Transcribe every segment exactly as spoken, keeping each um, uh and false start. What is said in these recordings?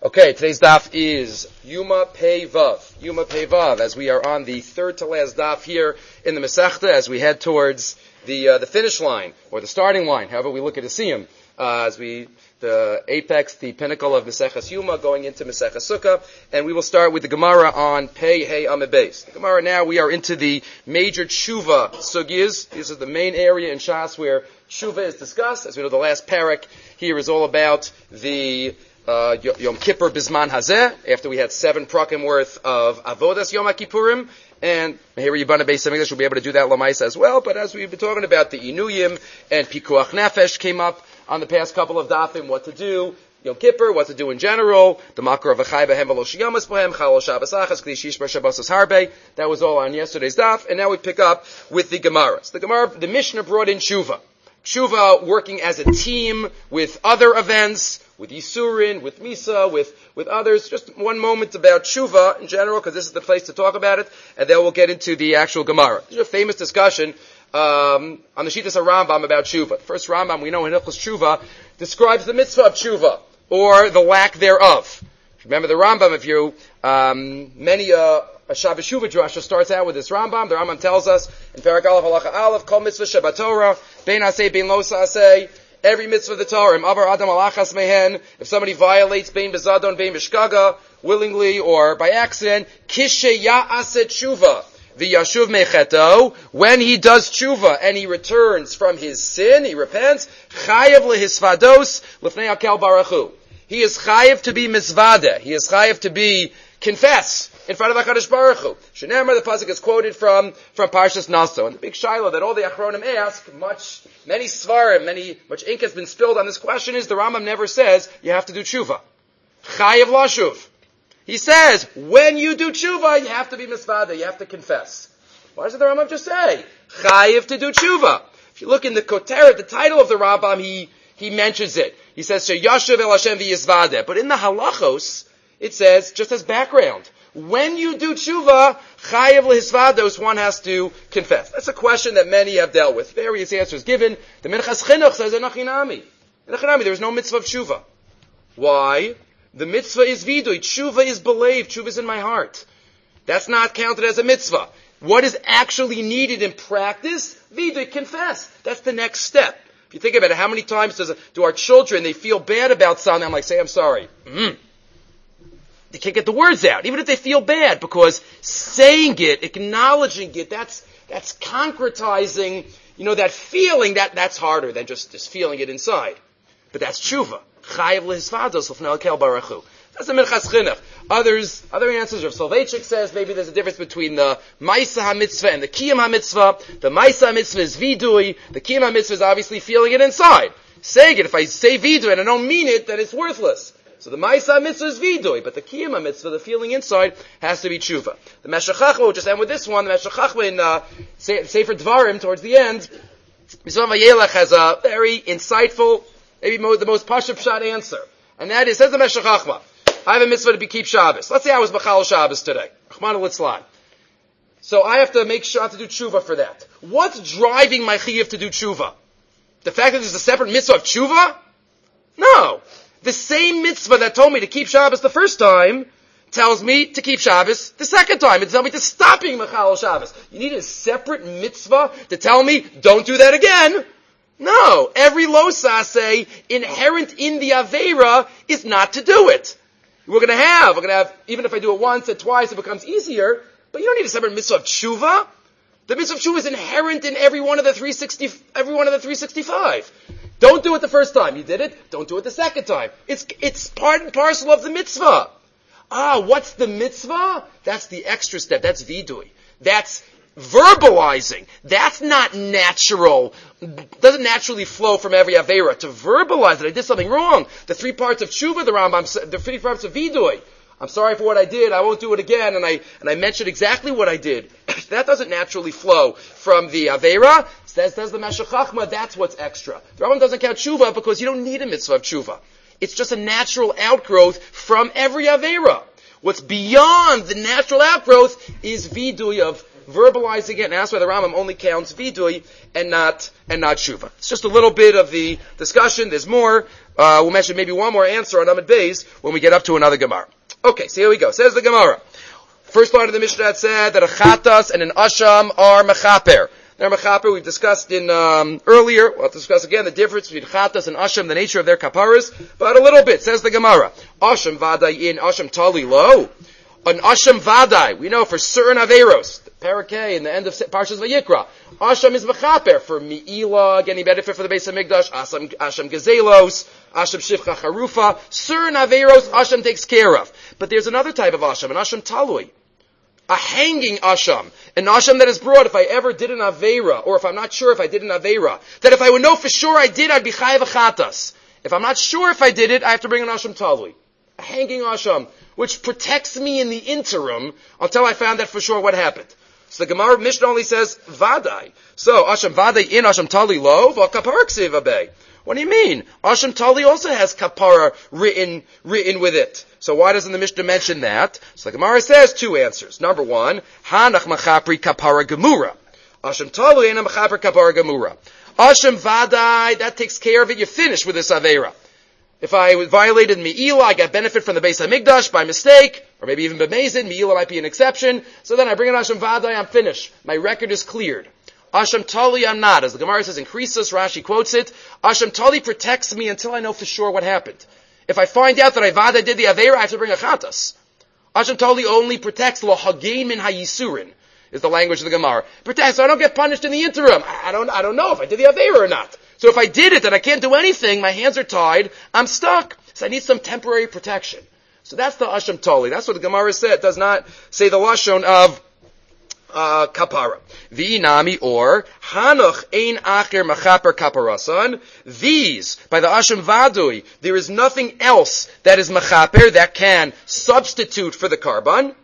Okay, today's daf is Yuma Pei Vav. Yuma Pei Vav, as we are on the third to last daf here in the Masechta, as we head towards the uh, the finish line, or the starting line, however we look at the Siyum, uh, as we, the apex, the pinnacle of Maseches Yuma, going into Maseches Sukkah, and we will start with the Gemara on Pei Hei Amud Beis. The Gemara now, we are into the major Tshuva Sugyas. This is the main area in Shas where Tshuva is discussed. As we know, the last parak here is all about the Uh, Yom Kippur Bizman Hazeh, after we had seven prakim worth of Avodas Yom HaKippurim, and here Yibana Beis Hamikdash will be able to do that Lamaisa as well, but as we've been talking about, the Inuyim and Pikuach Nefesh came up on the past couple of dafim, what to do, Yom Kippur, what to do in general, the Makar of Achai Behem V'lo Shiyamas Bohem, Chalol Shabbos Achas, K'di Shish Bar Shabbos Harbe, that was all on yesterday's daf, and now we pick up with the Gemaras. The Gemara, the Mishnah brought in Tshuva. Tshuva working as a team with other events, with Yisurin, with Misa, with, with others. Just one moment about Tshuva in general, because this is the place to talk about it, and then we'll get into the actual Gemara. There's a famous discussion um, on the Shittas Rambam about Tshuva. The first Rambam, we know in Hilchos Tshuva, describes the mitzvah of Tshuva, or the lack thereof. Remember the Rambam, if you, um, many, uh, a Shabbos Shuvah drasha starts out with this Rambam. The Rambam tells us in Parak Aleph Halacha Aleph, Kol mitzvah Shabbat Torah, Bein Aseh Bein Lo Saseh, every mitzvah of the Torah, Im Avar Adam Alachas Mehen, if somebody violates Bein Bezadon, Bein Bishkaga, willingly or by accident, Kishe Ya'aseh Tshuva, V'yashuv Mecheto, when he does Tshuva and he returns from his sin, he repents, Chayev Lehisvados, Lefnei Akel Baruch. He is chayev to be mizvada. He is chayev to be confess in front of HaKadosh Baruch Hu. Shenemar, the pasuk is quoted from from Parshas Naso, and the big shaila that all the Achronim ask, much many svarim, many much ink has been spilled on this question, is the Rambam never says you have to do tshuva. Chayev lashuv. He says when you do tshuva, you have to be mizvada. You have to confess. Why doesn't the Rambam just say chayev to do tshuva? If you look in the Koteret, the title of the Rambam, he he mentions it. He says, Sheyashuv el Hashem v'yizvadeh. But in the halachos, it says, just as background, when you do tshuva, chayev lehisvados, one has to confess. That's a question that many have dealt with. Various answers given. The Minchas Chinuch says, Enachinami. Enachinami, there is no mitzvah of tshuva. Why? The mitzvah is vidui. Tshuva is believed. Tshuva is in my heart. That's not counted as a mitzvah. What is actually needed in practice? Vidui, confess. That's the next step. If you think about it, how many times does do our children, they feel bad about something, I'm like, say, I'm sorry. Mm. They can't get the words out, even if they feel bad, because saying it, acknowledging it, that's that's concretizing, you know, that feeling, that that's harder than just, just feeling it inside. But that's tshuva. Chayev lehisvados l'fnei Akel Baruch Hu. That's the Minchas Chinuch. Others, other answers, Rav Soloveitchik says maybe there's a difference between the Maisa HaMitzvah and the Kiyum HaMitzvah. The Maisa HaMitzvah is vidui. The Kiyum HaMitzvah is obviously feeling it inside. Saying it, if I say vidui and I don't mean it, then it's worthless. So the Maisa HaMitzvah is vidui, but the Kiyum HaMitzvah, the feeling inside, has to be tshuva. The Meshech Chachma, we'll just end with this one, the Meshech Chachma in uh, Sefer Dvarim, towards the end, Mizvan Vayelech has a very insightful, maybe the most Pashup Pshat answer. And that is, says the Meshech Chachma, I have a mitzvah to be keep Shabbos. Let's say I was B'chal Shabbos today. Rachmana litzlan. So I have to make sure I have to do tshuva for that. What's driving my chiyuv to do tshuva? The fact that there's a separate mitzvah of tshuva? No. The same mitzvah that told me to keep Shabbos the first time tells me to keep Shabbos the second time. It tells me to stop being B'chal Shabbos. You need a separate mitzvah to tell me, don't do that again. No. Every lo saseh inherent in the Aveira is not to do it. We're going to have, we're going to have, even if I do it once or twice, it becomes easier, but you don't need a separate mitzvah of tshuva. The mitzvah of tshuva is inherent in every one of the three sixty, every one of the three sixty-five. Don't do it the first time. You did it, don't do it the second time. It's, it's part and parcel of the mitzvah. Ah, what's the mitzvah? That's the extra step. That's vidui. That's verbalizing. That's not natural. Doesn't naturally flow from every Aveira. To verbalize that I did something wrong. The three parts of tshuva, the Rambam, the three parts of vidui. I'm sorry for what I did. I won't do it again. And I and I mentioned exactly what I did. That doesn't naturally flow from the Aveira. Says, says the Meshech Chachma, that's what's extra. The Rambam doesn't count tshuva because you don't need a mitzvah of tshuva. It's just a natural outgrowth from every Aveira. What's beyond the natural outgrowth is vidui of verbalizing it, and that's why the Rambam only counts vidui and not and not tshuva. It's just a little bit of the discussion. There's more. Uh, we'll mention maybe one more answer on Amud Beis when we get up to another Gemara. Okay, so here we go. Says the Gemara. First line of the Mishnah that said that a chatas and an asham are mechaper. They're mechaper. We've discussed in um, earlier. We'll discuss again the difference between chatas and asham, the nature of their kaparas, but a little bit. Says the Gemara. Asham vadai in, asham tali lo. An asham vadai. We know for certain averos. Parakeh in the end of Parshas Vayikra. Asham is mechaper for mi'ila, getting benefit for the Beis Hamikdash. Asham, asham gezelos, asham shivcha charufa. Certain averos asham takes care of. But there's another type of asham, an asham talui. A hanging asham. An asham that is brought if I ever did an avera, or if I'm not sure if I did an avera, that if I would know for sure I did, I'd be chayav achatas. If I'm not sure if I did it, I have to bring an asham talui. A hanging asham, which protects me in the interim until I found out for sure what happened. So the Gemara Mishnah only says vadai. So asham vadai in asham tali lo v'kapara ksiv abei. What do you mean? Asham tali also has kapara written written with it. So why doesn't the Mishnah mention that? So the Gemara says two answers. Number one, hanach machapri kapara gemura. Asham tali and machapri kapara gemura. Asham vadai, that takes care of it. You finish with this avera. If I violated Me'ila, I got benefit from the Beis HaMikdash by mistake, or maybe even B'mezid, Me'ila might be an exception. So then I bring an Asham Vadai, I'm finished. My record is cleared. Asham Tali, I'm not. As the Gemara says in Krisus, Rashi quotes it, Asham Tali protects me until I know for sure what happened. If I find out that I Vadai did the Aveira, I have to bring a Chatas. Asham Tali only protects Lo Hagei Min HaYisurin, is the language of the Gemara. Protects, so I don't get punished in the interim. I don't, I don't know if I did the Aveira or not. So if I did it and I can't do anything, my hands are tied, I'm stuck. So I need some temporary protection. So that's the Asham Tali. That's what the Gemara said. It does not say the Lashon of uh, Kapara. V'inami or Hanoch ein acher machaper kaparasan. These, by the Asham Vadui, there is nothing else that is machaper that can substitute for the Karban.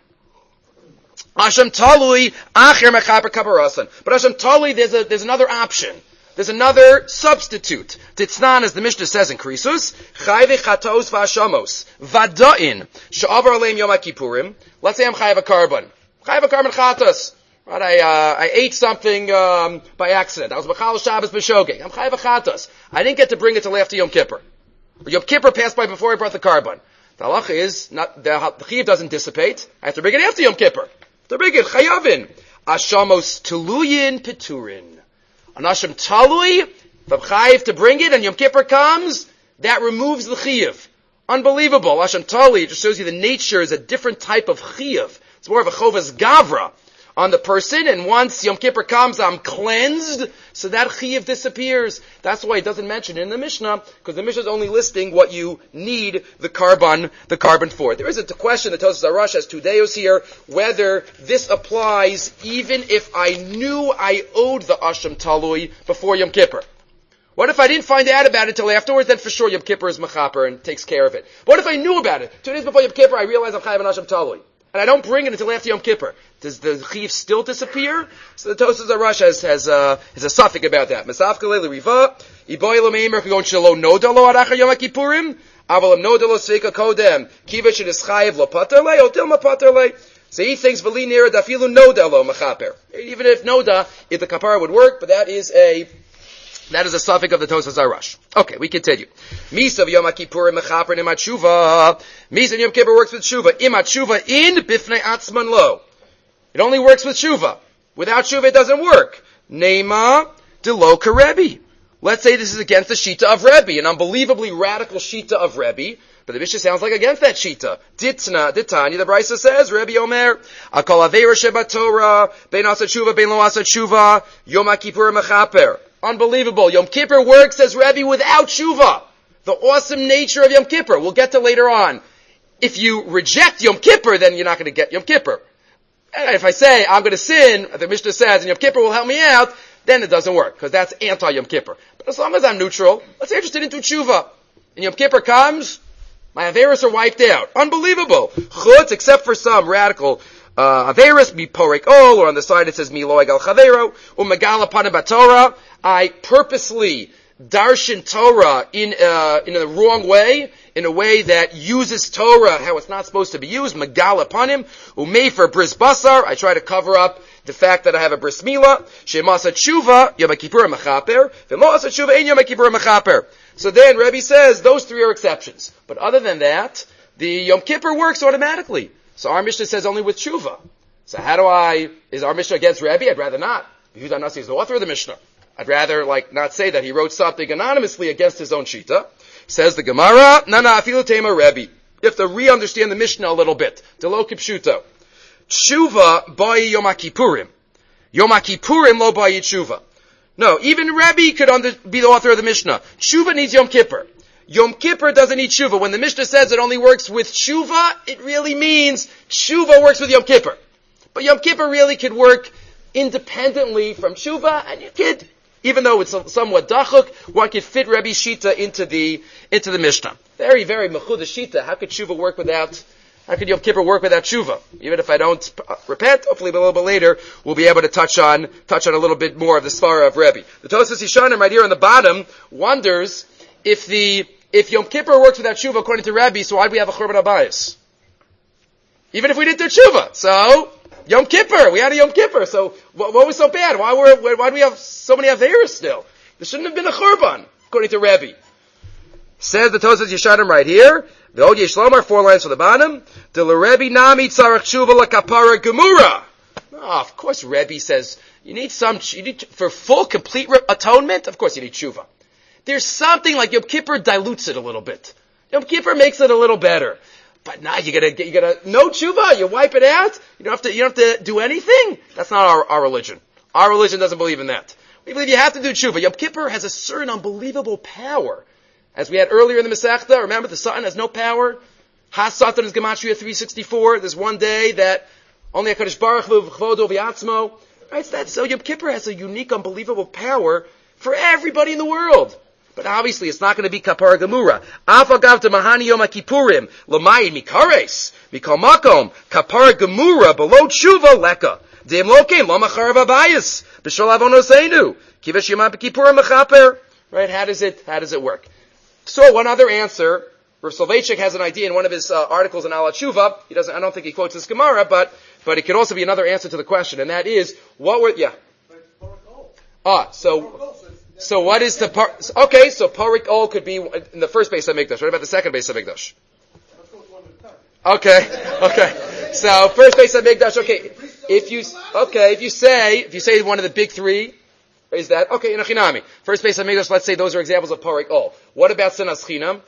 Asham Talui acher machaper kaparasan. But Asham Tali, there's a, there's another option. There's another substitute. Titznan, as the Mishnah says in Krisus, chayve chatos v'ashamos, vada'in, she'avar aleim yom HaKippurim. Let's say I'm chayav a carbon. Chayav a carbon chatos. Right, I, uh, I ate something, um, by accident. I was b'chal Shabbos b'shogeg. I'm chayav a chatos. I didn't get to bring it till after Yom Kippur. Yom Kippur passed by before I brought the carbon. The halacha is, not, the, the chiv doesn't dissipate. I have to bring it after Yom Kippur. To bring it, chayavin. Ashamos tuluyin peturin. An Asham Talui, if I'm chayiv to bring it and Yom Kippur comes, that removes the chiyuv. Unbelievable. Asham Talui, it just shows you the nature is a different type of chiyuv. It's more of a chovas gavra on the person, and once Yom Kippur comes, I'm cleansed, so that chiyuv disappears. That's why it doesn't mention it in the Mishnah, because the Mishnah is only listing what you need the carbon, the carbon for. There is a question that Tosfos Arash has two deos here, whether this applies even if I knew I owed the Asham Talui before Yom Kippur. What if I didn't find out about it until afterwards? Then for sure Yom Kippur is mechaper and takes care of it. But what if I knew about it? Two days before Yom Kippur, I realize I'm chayav an Asham Talui. And I don't bring it until after Yom Kippur. Does the chiv still disappear? So the Tosfos Arash has, has, uh, has a suffix about that. Mesafka leili riva, iboy lo meimer kagon shelo noda lo aracha Yom HaKippurim, aval am noda lo sveika kodem, kiva shenis chayav lo pater le, otil ma pater le. So he thinks v'li nira dafilu noda lo mechaper. Even if noda, if the kapara would work, but that is a, that is a suffix of the Tosfos Arash. Okay, we continue. Misa of Yom HaKippurim mechaper imat shuva. Misa in Yom Kippur works with shuva. Imat shuva in bifnei atzman lo. It only works with shuva. Without shuva, it doesn't work. Nema de lo karebi. Let's say this is against the shita of Rebbe, an unbelievably radical shita of Rebbe, but the Mishnah sounds like against that shita. Ditna, ditanya, the Brisa says, Rebbe Omer, akol aveira sheba Torah, bein asat shuva, bein lo asat shuva, Yom HaKippurim mechaper. Unbelievable. Yom Kippur works, says Rebbe, without shuva. The awesome nature of Yom Kippur. We'll get to later on. If you reject Yom Kippur, then you're not going to get Yom Kippur. And if I say, I'm going to sin, the Mishnah says, and Yom Kippur will help me out, then it doesn't work, because that's anti-Yom Kippur. But as long as I'm neutral, let's say I'm interested in tshuva. And Yom Kippur comes, my averis are wiped out. Unbelievable. Chutz, except for some radical uh, averis, mi porek ol, or on the side it says mi loeg al chavero, or megala panim batorah. I purposely darshan Torah in uh, in a wrong way, in a way that uses Torah how it's not supposed to be used. Megala panim, umei for bris basar. I try to cover up the fact that I have a bris milah. Shemasa tshuva Yom HaKippurim mechaper, v'mo asa tshuva ein Yom HaKippurim mechaper. So then Rebbe says those three are exceptions. But other than that, the Yom Kippur works automatically. So our Mishnah says only with tshuva. So how do I, is our Mishnah against Rebbe? I'd rather not. Yehuda Nasi is the author of the Mishnah. I'd rather like not say that he wrote something anonymously against his own shita. Says the Gemara, na na afilu tema Rebbe. You have to re-understand the Mishnah a little bit. Delo kipshuto. Tshuva ba'i Yom HaKippurim. Yom HaKippurim lo ba'i tshuva. No, even Rebbe could under, be the author of the Mishnah. Tshuva needs Yom Kippur. Yom Kippur doesn't need tshuva. When the Mishnah says it only works with tshuva, it really means tshuva works with Yom Kippur. But Yom Kippur really could work independently from tshuva, and you could, even though it's somewhat dachuk, one could fit Rebbe's shita into the into the Mishnah. Very, very mechuda shita. How could tshuva work without? How could Yom Kippur work without tshuva? Even if I don't uh, repent, hopefully a little bit later we'll be able to touch on touch on a little bit more of the svara of Rebbe. The Tosfos Yishanim right here on the bottom wonders if the if Yom Kippur works without tshuva according to Rebbe, so why do we have a Churban Abayis? Even if we didn't do tshuva, so Yom Kippur, we had a Yom Kippur, so what, what was so bad? Why were why do we have so many Averas still? There shouldn't have been a Churban according to Rebbe. Says the Tosfos Yishanim right here. The Od Yishlomar, four lines from the bottom. The Rebbe Nami Tzarech Tshuva LaKapara Gemura. Oh, of course, Rebbe says you need some. You need for full, complete atonement. Of course, you need tshuva. There's something like Yom Kippur dilutes it a little bit. Yom Kippur makes it a little better. But now you gotta, you gotta, no tshuva, you wipe it out. You don't have to, you don't have to do anything. That's not our, our religion. Our religion doesn't believe in that. We believe you have to do tshuva. Yom Kippur has a certain unbelievable power. As we had earlier in the Masechta, remember the Satan has no power. Ha Satan is Gematria three sixty-four. There's one day that only HaKadosh Baruch Hu v'chvodo v'yatzmo. Right, so that's, so Yom Kippur has a unique, unbelievable power for everybody in the world. But obviously it's not going to be Kapara Gemura. Afagav to Mahani Yom HaKippurim, L'mayin Mikares, Mikal Makom, Kapara Gemura, below Tshuva, Leka. Deim Lokeim, Lo Macharav Abayis, B'shol Avonoseinu, Kivash Yom HaKippurim Mechaper. Right, how does it, how does it work? So one other answer, Rav Soloveitchik has an idea in one of his uh, articles in Ala Tshuva. He doesn't, I don't think he quotes this Gemara, but, but it could also be another answer to the question, and that is, what were, yeah. Ah, so, so what is the par, okay, so Parik Ol could be in the first base of Mikdash. What about the second base of Mikdash? Okay, okay. So first base of Mikdash, okay. If you, okay, if you say, if you say one of the big three, is that, okay, in a chinami. First base of Mikdash, let's say those are examples of Parik Ol. What about Sinas Chinam?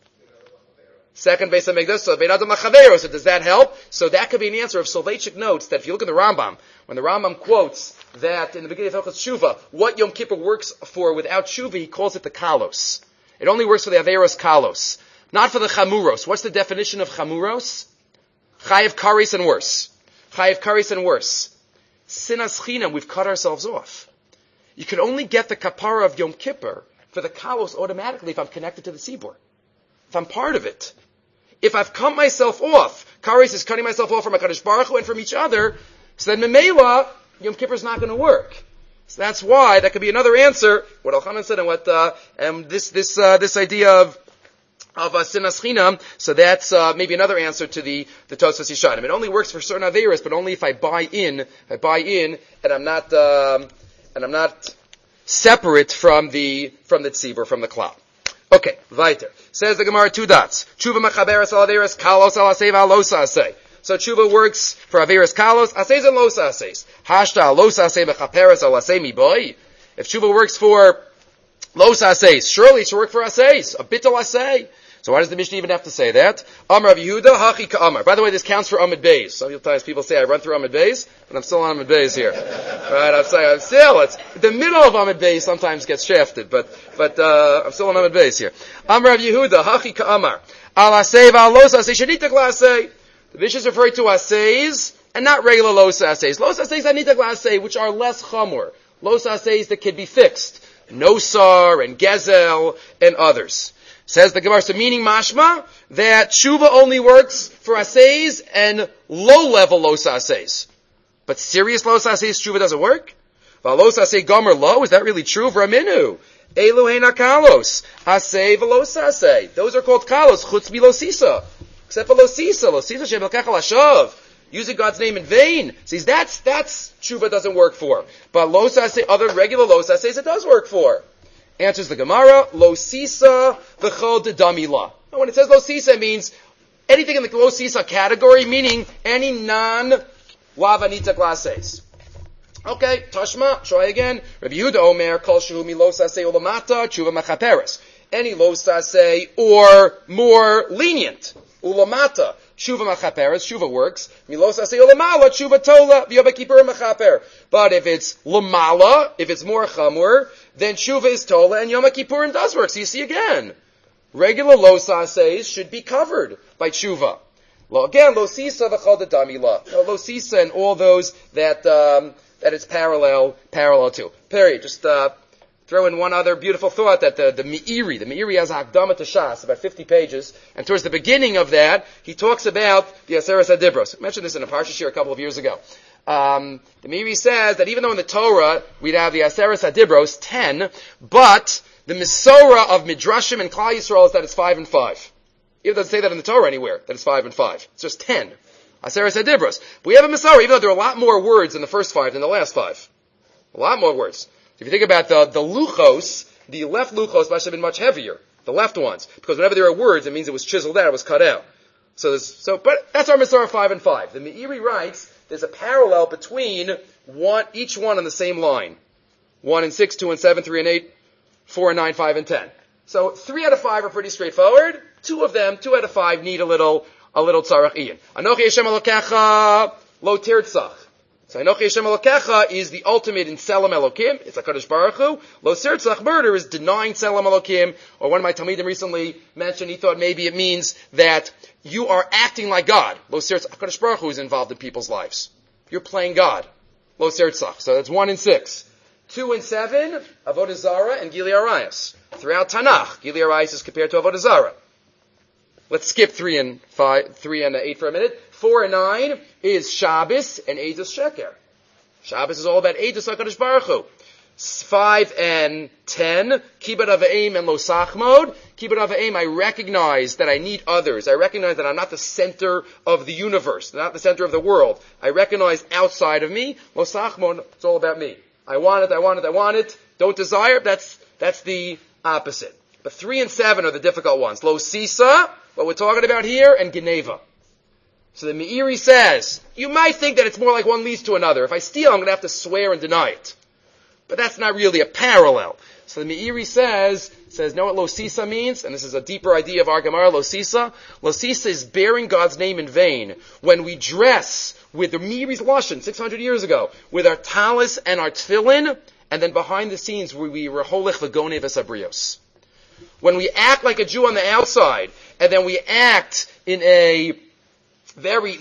Second base of Mikdash, so Bein Adam L'Chavero, so does that help? So that could be an answer. If Soloveitchik notes that if you look at the Rambam, when the Rambam quotes that in the beginning of Hilchos Tshuva, what Yom Kippur works for without Tshuva, he calls it the Kalos. It only works for the Averos Kalos. Not for the Chamuros. What's the definition of Chamuros? Chayev Karis and worse. Chayev Karis and worse. Sinas Chinam, we've cut ourselves off. You can only get the kapara of Yom Kippur for the Kalos automatically if I'm connected to the Tzibur. If I'm part of it. If I've cut myself off, Karis is cutting myself off from HaKadosh Baruch Hu and from each other, so then Memela, Yom Kippur is not going to work. So that's why that could be another answer. What Elchanan said and what uh, and this this uh, this idea of of uh, Sinas Chinam. So that's uh, maybe another answer to the the Tosfos Yishanim. It only works for certain averos, but only if I buy in. If I buy in, and I'm not um, and I'm not separate from the from the tzibur, from the cloud. Okay, weiter. Says the Gemara, two dots. Tshuva mechaberes al averos kalos al asei al losa asei. So tshuva works for averos kalos, aseis and losa aseis. Hashta al losa asei mechaberes al asei mi boy. If tshuva works for losa aseis, surely it should work for aseis. A bittul asei. So why does the Mishnah even have to say that? Amar Rav Yehuda, hachi ka'amar. By the way, this counts for Amud Beis. Sometimes people say I run through Amud Beis, but I'm still on Amud Beis here. Right? I'm saying I'm still. It's the middle of Amud Beis sometimes gets shafted, but but uh, I'm still on Amud Beis here. Amar Rav Yehuda, hachi ka'amar. Al asei v'al los asei shenitak la'asei. The Mishnah is referring to aseis and not regular los aseis. Los aseis anitak la'asei, which are less chamor. Los aseis that can be fixed. Nosar and Gezel and others. Says the Gemara, so meaning mashma, that tshuva only works for aseis and low-level los aseis. But serious los aseis, tshuva doesn't work? Los asei gomer lo, is that really true? V'raminu, elu heina kalos, asei v'los asei. Those are called kalos, chutz mi losisa. Except for losisa, losisa shem elkech al using God's name in vain. Says that's, that's tshuva doesn't work for. But los asei, other regular los aseis, it does work for. Answers the Gemara, lo sisa v'chol dedami la. When it says lo sisa, it means anything in the lo sisa category, meaning any non-lavanita glases. Okay, Tashma, try again. Rabbi Yehuda Omer, kol shehu mi lo saseh ulamata, tshuva machaperes. Any lo saseh or more lenient, ulamata, tshuva machaperes, tshuva works. Mi lo saseh ulamala, tshuva tola, v'yom kippur machaper. But if it's lamala, if it's more chamur, then tshuva is tola, and Yom Kippurim does work. So you see again, regular lo sasehs should be covered by tshuva. Lo, again, lo sisa v'chol dedami la. Lo sisa and all those that, um, that it's parallel, parallel to. Period. Just, uh, throw in one other beautiful thought that the, the Meiri, the Meiri has a Hakdama to Shas, about fifty pages, and towards the beginning of that, he talks about the Aseres HaDibros. I mentioned this in a Parsha Shir a couple of years ago. Um, the Meiri says that even though in the Torah we'd have the Aseres HaDibros, ten, but the Mesorah of Midrashim and Klal Yisrael is that it's five and five. It doesn't say that in the Torah anywhere, that it's five and five. It's just ten. Aseres HaDibros. But we have a Mesorah, even though there are a lot more words in the first five than the last five. A lot more words. So if you think about the, the Luchos, the left Luchos must have been much heavier. The left ones. Because whenever there are words, it means it was chiseled out, it was cut out. So there's, so, but that's our Mesorah five and five. The Meiri writes, there's a parallel between one, each one on the same line. One and six, two and seven, three and eight, four and nine, five and ten. So three out of five are pretty straightforward. Two of them, two out of five need a little, a little tzarach iyan. Anochi Hashem Elokecha lo tirtzach. So Anochi Hashem Elokecha is the ultimate in Selam Elokim. It's HaKadosh Baruch Hu. Lo tirtzach, murder, is denying Selam Elokim. Or one of my Talmidim recently mentioned, he thought maybe it means that you are acting like God. Lo tirtzach, HaKadosh Baruch Hu is involved in people's lives. You're playing God. Lo tirtzach. So that's one and six. Two and seven, Avodah Zarah and Gili Arayos. Throughout Tanakh, Gili Arayos is compared to Avodah Zarah. Let's skip three and five, three and eight for a minute. Four and nine is Shabbos and Eidos Sheker. Shabbos is all about Eidos HaKadosh Baruch Hu. Five and ten, Kibbut Avayim and Lo Sachmod. Kibbut Avayim, I recognize that I need others. I recognize that I'm not the center of the universe, not the center of the world. I recognize outside of me. Lo Sachmod, it's all about me. I want it, I want it, I want it. Don't desire, that's, that's the opposite. But three and seven are the difficult ones. Lo Sisa, what we're talking about here, and Geneva. So the Meiri says, you might think that it's more like one leads to another. If I steal, I'm going to have to swear and deny it. But that's not really a parallel. So the Meiri says, says, know what Lo Sisa means? And this is a deeper idea of our Gemara, Lo Sisa. Lo Sisa is bearing God's name in vain. When we dress with the Meiri's Lashon, six hundred years ago, with our talis and our tefillin, and then behind the scenes, we, we reholech v'gonei v'sabrios. When we act like a Jew on the outside, and then we act in a very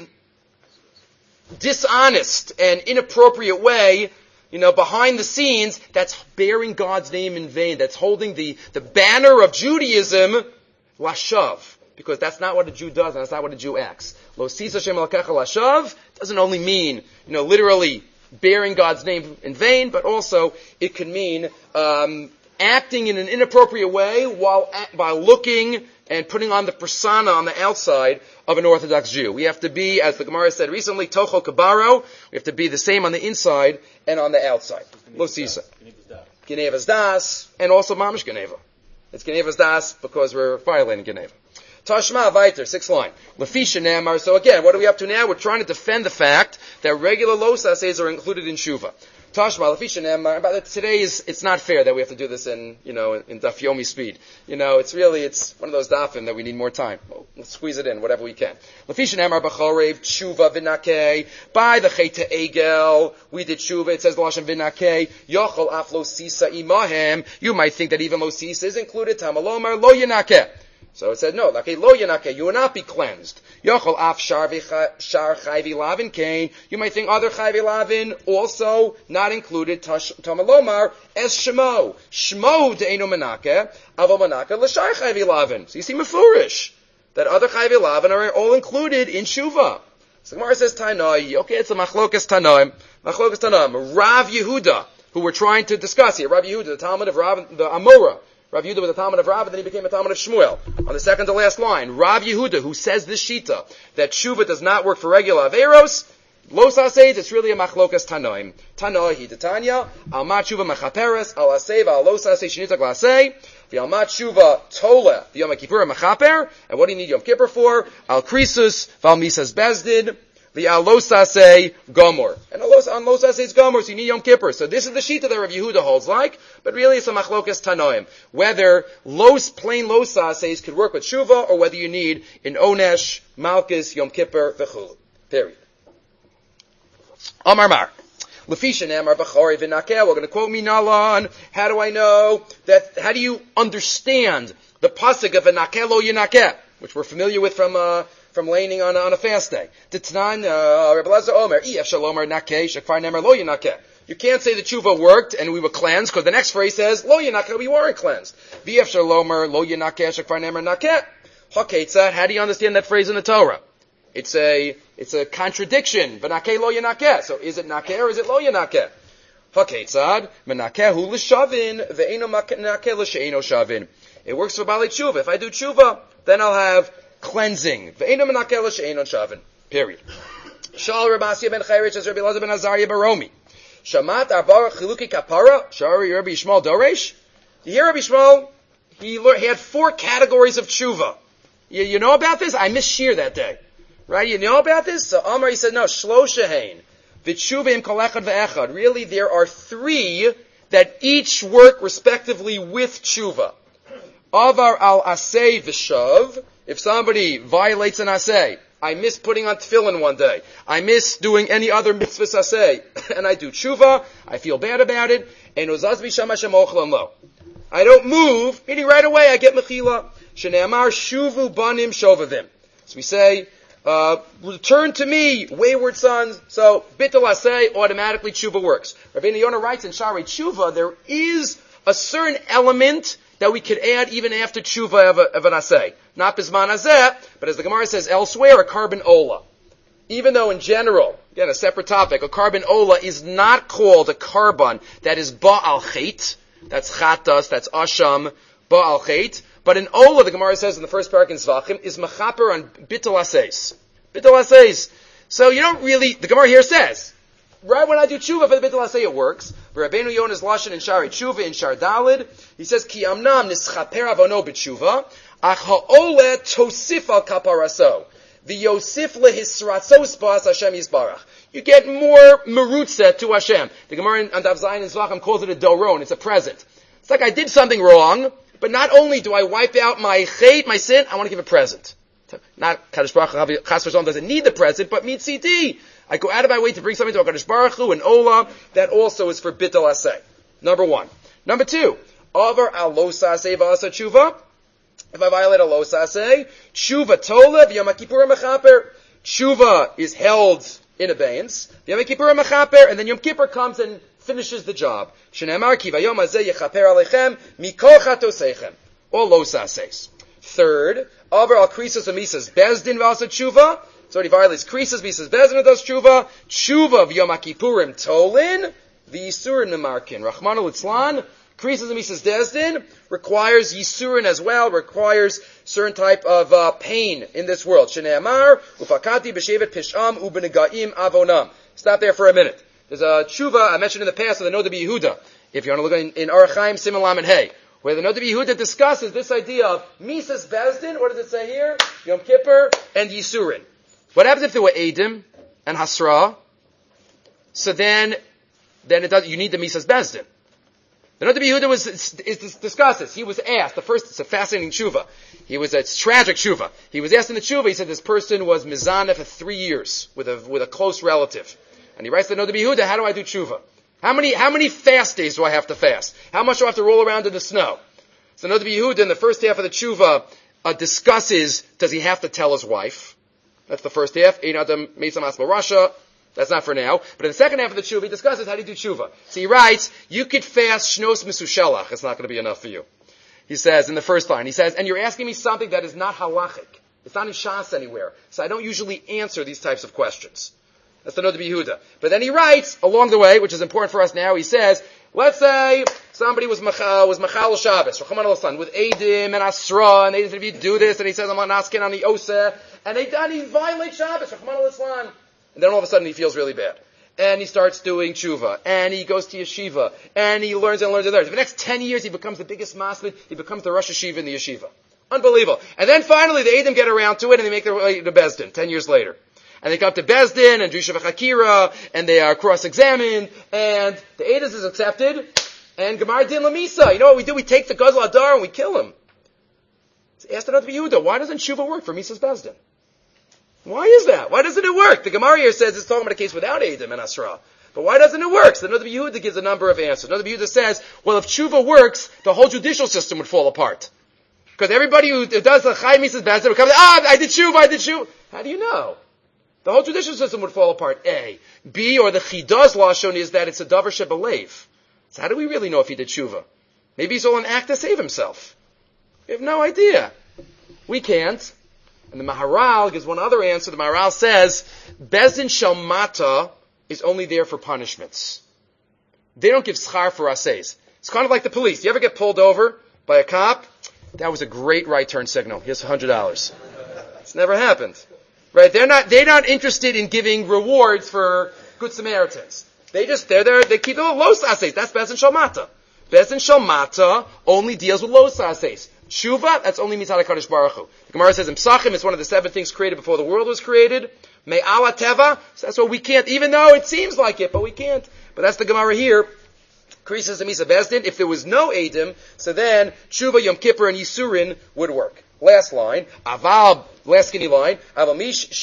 dishonest and inappropriate way, you know, behind the scenes, that's bearing God's name in vain. That's holding the, the banner of Judaism, lashav. Because that's not what a Jew does, and that's not what a Jew acts. Lo sis Hashem Elokecha lashav doesn't only mean, you know, literally bearing God's name in vain, but also it can mean um, acting in an inappropriate way while while looking and putting on the persona on the outside of an Orthodox Jew. We have to be, as the Gemara said recently, Tocho Kabaro. We have to be the same on the inside and on the outside. Lo Sisa. Genevas Das, and also Mamish Geneva. It's Genevas Das because we're violating Geneva. Tashma Vaiter, sixth line. Lafisha Namar. So again, what are we up to now? We're trying to defend the fact that regular losas are included in Shuva. Tashma Lafisha Namar. But today is, it's not fair that we have to do this in, you know, in Daf Yomi speed. You know, it's really, it's one of those dafim that we need more time. We'll, we'll squeeze it in, whatever we can. Lafisha Namar B'chorev, Tshuva V'nakeh. By the Cheta Egel, we did Tshuva. It says Lashon V'nakeh. Yochol Af Lo Sisa Imahem. You might think that even Lo Sisa is included. Tamalomar Lo Yanakeh. So it said, no, like lo yanake, you will not be cleansed. Yochol af shar chayvi lavin kain. You might think other chayvi lavin also not included. Tamalomar es shemo. Shmo de'eno menake, avo menake l'shar chayvi lavin. So you see mefurish that other chayvi lavin are all included in Shuva. So Gemara says Tanoi. Okay, it's a machlokas Tanoim. Machlokas Tanoim. Rav Yehuda, who we're trying to discuss here. Rav Yehuda, the Talmud of Rav, the Amora. Rav Yehuda was a Talmud of Rav, and then he became a Talmud of Shmuel. On the second to last line, Rav Yehuda, who says this shita, that Shuva does not work for regular Averos, Los Aseis, it's really a machlokas tanoim. Tanoi Tanya, al matshuva mechaperes, al asei al los asei shenitak lasei, v'al matshuva tola, v'yom kippur mechaper, and what do you need Yom Kippur for? Al krisus, v'al misas bezdin, v'al los asei gomor. And on los asei's gomor, so you need Yom Kippur. So this is the shita that Rav Yehuda holds like, but really it's a machlokas tanoim. Whether los, plain los aseis could work with shuva, or whether you need an onesh, malchus, Yom Kippur, v'chulu. Period. Amar Mar. Lefisha Namar Bachori V'Nakel. We're going to quote Minalan. How do I know that? How do you understand the pasuk of V'Nakel Lo Yinakeh, which we're familiar with from uh, from laning on on a fast day? T'tnan Rebbe Elazar Omer Ef Shalomar Nakeh Shekfar Namar Lo Yinakeh. You can't say the tshuva worked and we were cleansed because the next phrase says Lo Yinakeh, we weren't cleansed. V'Ef Shalomar Lo Yinakeh Shekfar Namar Nakeh. Haketzad. How do you understand that phrase in the Torah? It's a, it's a contradiction. V'nakeh lo yanakeh. So is it nakeh or is it lo yanakeh? Haketzad, v'nakehu l'shavin, ve'eno nakeh l'she'eno shavin. It works for Baalei Tshuva. If I do Tshuva, then I'll have cleansing. Ve'eno nakeh l'she'eno shavin. Period. Shal Rabbi ben Chayrich as Rabbi Elazar ben Azariah Baromi. Shamat arba chiluki kapara, shari Rabbi Yishmael Doresh. You hear Rabbi Yishmael? He, he had four categories of Tshuva. You, you know about this? I missed Shir that day. Right? You know about this? So Amar, he said, no, Shloshahain. V'tshuvim kol echad ve'echad. Really, there are three that each work respectively with tshuva. Avar al asay v'shav. If somebody violates an asay, I miss putting on tefillin one day, I miss doing any other mitzvahs asay, and I do tshuva, I feel bad about it, and uzaz b'sham Hashem ochlan lo. I don't move, meaning right away I get mechila. Shneamar shuvu banim shovavim. So we say, Uh, return to me, wayward sons. So, bitul asay, automatically tshuva works. Rabbeinu Yonah writes in Shari Tshuva, there is a certain element that we could add even after tshuva of, a, of an asay. Not bisman azeh, but as the Gemara says elsewhere, a carbon ola. Even though in general, again, a separate topic, a carbon ola is not called a carbon that is ba'al chet, that's chatas, that's asham, ba'al chet. But in Ola, the Gemara says in the first parak in Zvachim, is mechaper on bitul aseis. Bitul aseis. So you don't really, the Gemara here says, right when I do tshuva for the bitul asei, it works. But Rabbeinu Yonah's lashon in Shari Tshuva in Shar Dalid, he says, ki amnam nischaper avono b'tshuva, ach ha'ole tosif al kaparaso, v'yosif lehisratzos ba'as Hashem yisbarach. You get more merutza to Hashem. The Gemara on Daf Zayin in Zvachim calls it a doron, it's a present. It's like I did something wrong, but not only do I wipe out my chet, my sin, I want to give a present. Not Kadosh Baruch Hu, Chas v'Shalom doesn't need the present, but mitziti. I go out of my way to bring something to Kadosh Baruch Hu and Ola. That also is for bitul asay. Number one. Number two. Over al los asay v'asa tshuva. If I violate a los asay, tshuva tola v'yom kippur mechaper. Tshuva is held in abeyance. V'yom kippur mechaper, and then Yom Kippur comes and finishes the job. Shneimar ki vayom hazeh yechaper alechem mikol chatosechem. All los aseis. Third, over al krisos amisas bezdin v'asa tshuva. So he violates krisos misas bezdin and does tshuva. Tshuva v'yom kippurim tolin v'yisurin nemarkin. Rachmana litzlan. Krisos misas bezdin requires yisurin as well. Requires certain type of uh, pain in this world. Shneimar ufakati b'shevet pisham u'benega'im avonam. Stop there for a minute. There's a tshuva I mentioned in the past of the Noda B'Yehuda. If you want to look in, in Orach Chaim Siman Lamed Hey, where the Noda B'Yehuda discusses this idea of Misas Bezdin. What does it say here? Yom Kippur and Yisurin. What happens if there were Eidim and Hasra? So then, then it does, you need the Misas Bezdin. The Noda B'Yehuda was is, is discusses. He was asked the first. It's a fascinating tshuva. He was it's tragic tshuva. He was asked in the tshuva. He said this person was mizaneh for three years with a with a close relative. And he writes to the Noda B'Yehuda, how do I do tshuva? How many, how many fast days do I have to fast? How much do I have to roll around in the snow? So the Noda B'Yehuda in the first half of the tshuva uh, discusses, does he have to tell his wife? That's the first half. Ein adam meisam asma rasha. That's not for now. But in the second half of the tshuva, he discusses how do you do tshuva. So he writes, you could fast shnos misushelach. It's not going to be enough for you. He says in the first line, he says, and you're asking me something that is not halachic. It's not in Shas anywhere. So I don't usually answer these types of questions. That's the Noda B'Yehuda. But then he writes, along the way, which is important for us now, he says, let's say somebody was machal, was machal Shabbos, with Eidim and Asra, and they said, if you do this, and he says, I'm not asking on the Oseh, and they done, he violates Shabbos, And then all of a sudden he feels really bad. And he starts doing tshuva, and he goes to yeshiva, and he learns and learns and learns. For the next ten years, he becomes the biggest masmid, he becomes the Rosh Yeshiva in the yeshiva. Unbelievable. And then finally, the Eidim get around to it, and they make their way to Bezdin, ten years later. And they come to Bezdin, and Drisha v'Chakira, and they are cross-examined, and the Eidos is accepted, and Gemar Din Lamisa. You know what we do? We take the Gazal Adar and we kill him. Ask the Rabbi Yehuda, why doesn't tshuva work for Misa's Bezdin? Why is that? Why doesn't it work? The Gemara here says it's talking about a case without Eidim and Asra. But why doesn't it work? So the Rabbi Yehuda gives a number of answers. The Rabbi Yehuda says, well, if tshuva works, the whole judicial system would fall apart. Because everybody who does the Chai Misa's Bezdin would come, ah, I did tshuva, I did tshuva. How do you know? The whole judicial system would fall apart, A. B, or the Chidaz Lashon is that it's a Davar Shebelev. So how do we really know if he did tshuva? Maybe he's all an act to save himself. We have no idea. We can't. And the Maharal gives one other answer. The Maharal says, Bezdin Shalmata is only there for punishments. They don't give schar for assays. It's kind of like the police. You ever get pulled over by a cop? That was a great right turn signal. Here's one hundred dollars. It's never happened. Right? They're not, they're not interested in giving rewards for good Samaritans. They just, they're there, they keep the los assays. That's Bezdin Shalmata. Bezdin Shalmata only deals with los assays. Tshuva, that's only Mitzad HaKadosh Baruch Hu. The Gemara says in Psachim, it's one of the seven things created before the world was created. Me'ala Teva, so that's what we can't, even though it seems like it, but we can't. But that's the Gemara here. Krisis and Misa Bezdin, if there was no Eidim, so then Tshuva, Yom Kippur, and Yisurin would work. Last line, Aval, last skinny line, Aval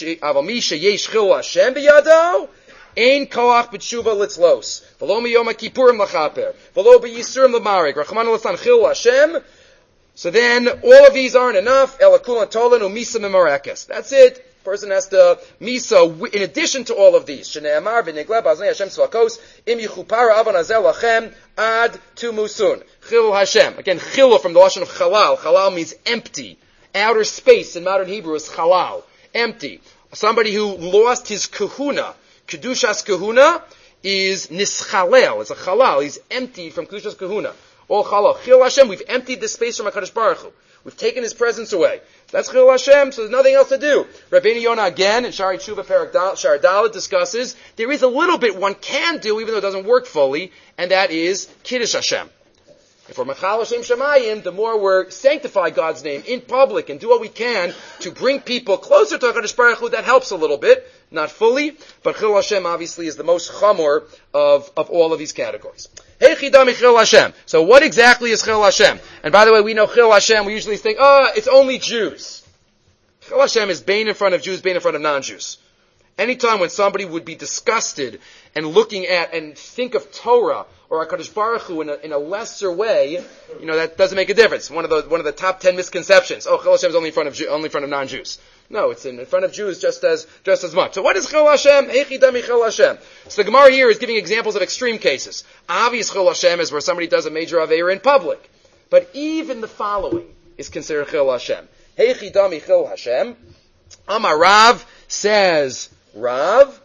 Misha Yesh Chil Hashem B'yado, Ein Koach B'Tshuva Litzlos, V'lo Miyom HaKippurim L'chaper, V'lo B'Yisurim L'marek, Rachman L'san Chil Hashem. So then, all of these aren't enough. Elakul Tolan Umisa Memorakis. That's it. Person has to Misa, in addition to all of these. Shne'amar v'negleb aznei Hashem tzvakos, im yichupara avon hazel lachem, ad tu musun. Chilul Hashem. Again, chilul from the Lashon of chalal. Chalal means empty. Outer space in modern Hebrew is chalal. Empty. Somebody who lost his kahuna. Kedushas kahuna is nischalel. It's a chalal. He's empty from Kedushas kahuna. All chalal. Chil Hashem, we've emptied the space from HaKadosh Baruch Hu. We've taken his presence away. That's Chil Hashem, so there's nothing else to do. Rabbeinu Yonah again, in Shari Tshuva Parak Shar Dalet discusses, there is a little bit one can do, even though it doesn't work fully, and that is Kiddush Hashem. If we're Machal Hashem Shemayim, the more we're sanctify God's name in public and do what we can to bring people closer to HaKadosh Baruch Hu, that helps a little bit. Not fully, but Chil Hashem obviously is the most chamor of, of all of these categories. Hey Chidami Chil Hashem. So what exactly is Chil Hashem? And by the way, we know Chil Hashem, we usually think, oh, it's only Jews. Chil Hashem is Bain in front of Jews, Bain in front of non-Jews. Anytime when somebody would be disgusted and looking at and think of Torah or HaKadosh Baruch Hu in a, in a lesser way, you know, that doesn't make a difference. One of the, one of the top ten misconceptions. Oh, Chil Hashem is only in front of, only in front of non-Jews. No, it's in, in front of Jews just as, just as much. So what is Chil Hashem? Eichidami Chil Hashem. So the Gemara here is giving examples of extreme cases. Obvious Chil Hashem is where somebody does a major Aveira in public. But even the following is considered Chil Hashem. Eichidami Chil Hashem. Amar Rav says, Rav.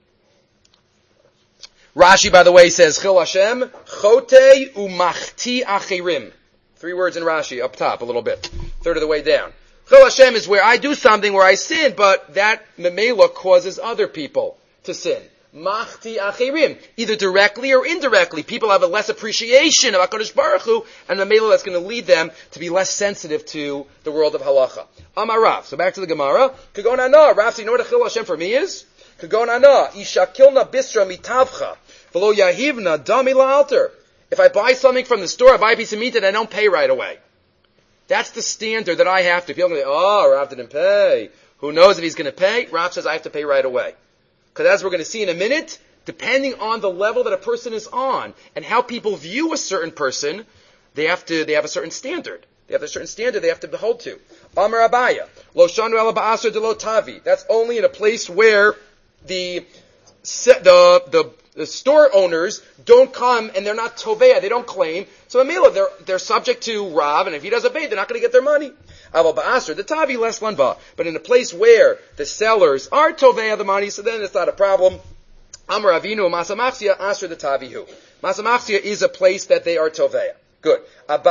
Rashi, by the way, says Chil Hashem, Chote umachti achirim. Three words in Rashi, up top a little bit. Third of the way down. Chil Hashem is where I do something where I sin, but that memela causes other people to sin. Machti achirim. Either directly or indirectly. People have a less appreciation of HaKadosh Baruch Hu, and memela that's going to lead them to be less sensitive to the world of halacha. Amar Rav. So back to the Gemara. Kagon ana. Rav, so you know what a Chil Hashem for me is? Kagon ana. Isha kilna bisra mitavcha. V'lo yahivna dami la'alter. If I buy something from the store, I buy a piece of meat and I don't pay right away. That's the standard that I have to. People are going to say, oh, Rav didn't pay. Who knows if he's going to pay? Rav says I have to pay right away. Because as we're going to see in a minute, depending on the level that a person is on and how people view a certain person, they have to, they have a certain standard. They have a certain standard they have to hold to. Amar Abaya. Lo shanu ela ba'asr de lo tavi. That's only in a place where the, the, the, the store owners don't come and they're not tovea, they don't claim. So Amila, they're, they're subject to Rav, and if he doesn't pay, they're not going to get their money. Aval ba'asr, the tavi less lanva. But in a place where the sellers are tovea the money, so then it's not a problem. Amar Avinu, Masamachsia, asr the tavihu. Masamachsia is a place that they are tovea. Good.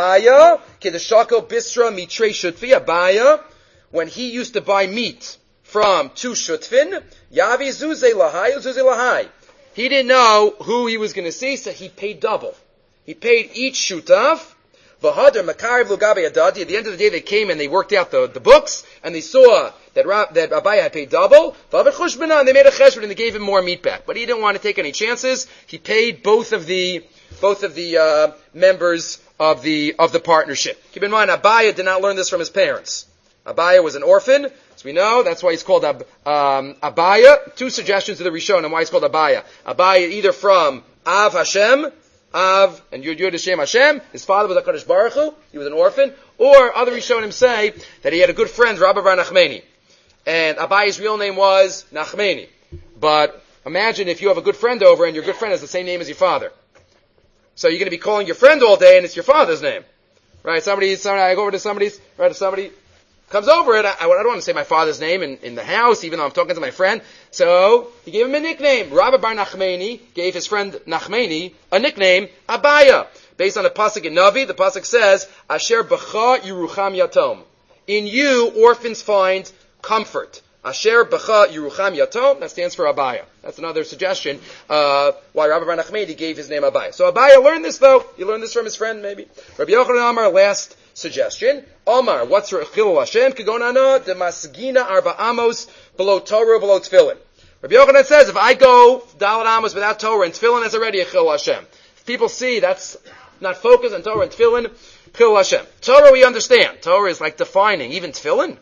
Abaya, kedeshako bisra mitre shutfi. Abaya, when he used to buy meat from two shutfin, Yavi Zuze Lahai, Zuze Lahai. He didn't know who he was going to see, so he paid double. He paid each shutaf. V'hadar Makariv Lugabe Adadi. At the end of the day, they came and they worked out the, the books, and they saw that that Abaya had paid double. V'avar Chushbana, and they made a cheshbon and they gave him more meat back. But he didn't want to take any chances. He paid both of the both of the uh, members of the of the partnership. Keep in mind, Abaya did not learn this from his parents. Abaya was an orphan, as we know. That's why he's called Ab, um, Abaya. Two suggestions to the Rishon on why he's called Abaya. Abaya either from Av Hashem, Av, and Yud Yud Hashem Hashem. His father was HaKadosh Baruch Hu. He was an orphan. Or other Rishonim say that he had a good friend, Rabbi Bar Nachmani. And Abaya's real name was Nachmani. But imagine if you have a good friend over and your good friend has the same name as your father. So you're going to be calling your friend all day and it's your father's name. Right? Somebody, somebody I go over to somebody's, right, if somebody comes over and I, I don't want to say my father's name in, in the house, even though I'm talking to my friend. So he gave him a nickname. Rabbi Bar Nachmani gave his friend Nachmani a nickname, Abaya. Based on the pasuk in Navi, the pasuk says, Asher b'cha Yerucham Yatom. In you, orphans find comfort. Asher b'cha Yerucham Yatom. That stands for Abaya. That's another suggestion uh, why Rabbi Bar Nachmani gave his name Abaya. So Abaya learned this though. He learned this from his friend maybe. Rabbi Yochanan Amar, last suggestion. Omar, what's Chilul Hashem? Kagonana de Masgina Arba Amos below Torah, below Tefillin. Rabbi Yochanan says, if I go Dalet Amos without Torah and Tefillin, that's already a Chilul Hashem. If people see that's not focused on Torah and Tefillin, Chilul Hashem. Torah we understand. Torah is like defining. Even Tefillin?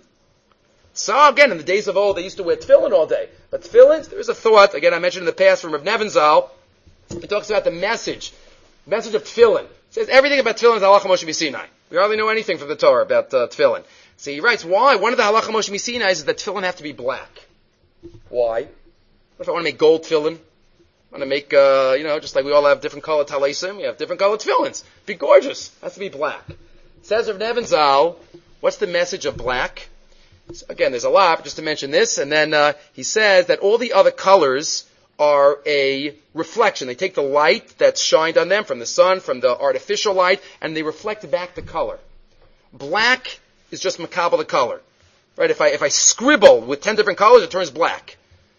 So again, in the days of old, they used to wear Tefillin all day. But Tefillin, there's a thought, again I mentioned in the past from Rav Nebenzahl, he talks about the message, message of Tefillin. He says everything about Tefillin is Halacha Moshe Sinai. We hardly know anything from the Torah about uh, Tefillin. So he writes, why? One of the Halacha Moshe Sinai is that Tefillin have to be black. Why? What if I want to make gold Tefillin? I want to make, uh, you know, just like we all have different colored talesim, we have different colored tefillins. Be gorgeous. It has to be black. Says Rav Nebenzahl, what's the message of black? So again, there's a lot, but just to mention this, and then uh, he says that all the other colors are a reflection. They take the light that's shined on them from the sun, from the artificial light, and they reflect back the color. Black is just makabel the color. Right? If I if I scribble with ten different colors, it turns black.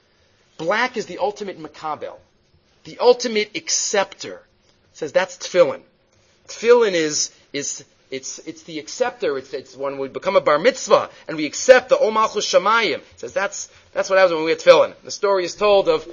Black is the ultimate makabel. The ultimate acceptor. It says that's tefillin. Tefillin is, is, it's, it's the acceptor. It's, it's when we become a bar mitzvah and we accept the Ol Malchus Shamayim. It says that's, that's what happens when we get tefillin. The story is told of,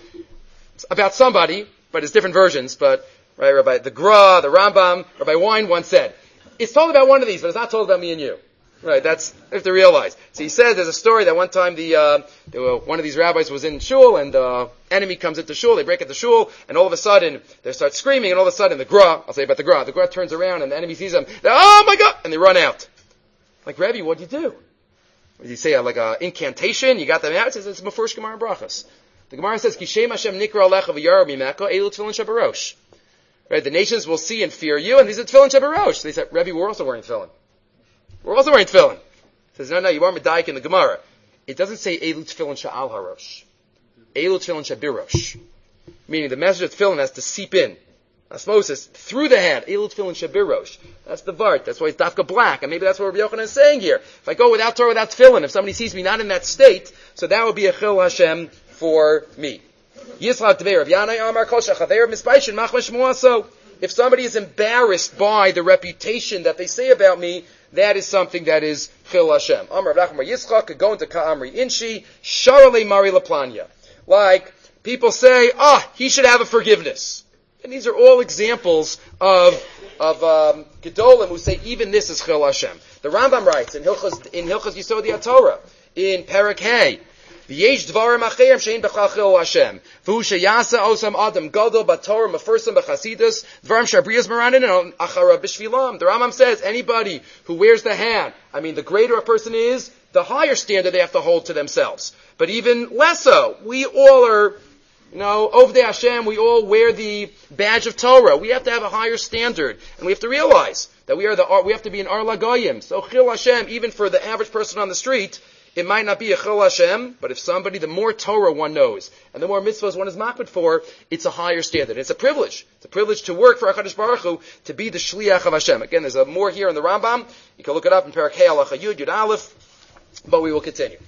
about somebody, but it's different versions, but, right, Rabbi, the Gra, the Rambam, Rabbi Wein once said, it's told about one of these, but it's not told about me and you. Right, that's, you have to realize. So he says there's a story that one time the, uh, there were, one of these rabbis was in shul and, uh, enemy comes into shul, they break into shul, and all of a sudden, they start screaming, and all of a sudden the Gra, I'll say about the Gra, the Gra turns around and the enemy sees them, oh my God, and they run out. Like, Rebbe, what'd you do? What did you say, like a incantation? You got them out? It says it's Mefurish Gemara Brachas. The Gemara says, Kishem Hashem nikra alecha v'yarav mimeko, elu tefillin shabarosh. Right, the nations will see and fear you, and these are tefillin shabarosh. They said, Rebbe, we're also wearing tefillin. We're also wearing tefillin. It says, no, no, you are medayik in the Gemara. It doesn't say elu tefillin sha'al harosh. Elu tefillin shabirosh. Meaning the message of tefillin has to seep in. Osmosis, through the head. Elu tefillin shabirosh. That's the vart. That's why it's dafka black. And maybe that's what Rabbi Yochanan is saying here. If I go without Torah, without tefillin, if somebody sees me not in that state, so that would be a chil Hashem for me. Yisrael Tvei Rav Yanai Amar Kol Shachaver Mispaishin Machmash Muaso. If somebody is embarrassed by the reputation that they say about me, that is something that is Chil Hashem. Amar Rav Nachman Yitzchak, going to Ka'amri Inshi, Sharale Mari Laplanya. Like, people say, ah, oh, he should have a forgiveness. And these are all examples of, of, um, Gedolim who say even this is Chil Hashem. The Rambam writes in Hilchos, in Hilchos Yisod HaTorah, in Perek Hey, V'yesh dvarim acherim shein b'chal chil Hashem. V'hu sheyasa osam adam gadol b'torah mefursam b'chasidus dvarim shabriyas maranin and achara b'shvilam. The Rambam says anybody who wears the hat, I mean the greater a person is, the higher standard they have to hold to themselves. But even less so. We all are, you know, Ovdei Hashem, we all wear the badge of Torah. We have to have a higher standard. And we have to realize that we are the, we have to be an Ar Lagoyim. So Chil Hashem, even for the average person on the street, it might not be a Chil Hashem, but if somebody, the more Torah one knows, and the more mitzvahs one is makbid for, it's a higher standard. It's a privilege. It's a privilege to work for HaKadosh Baruch Hu, to be the Shliach of Hashem. Again, there's a more here in the Rambam. You can look it up in Perek Hey Halacha Yud, Yud Aleph, but we will continue.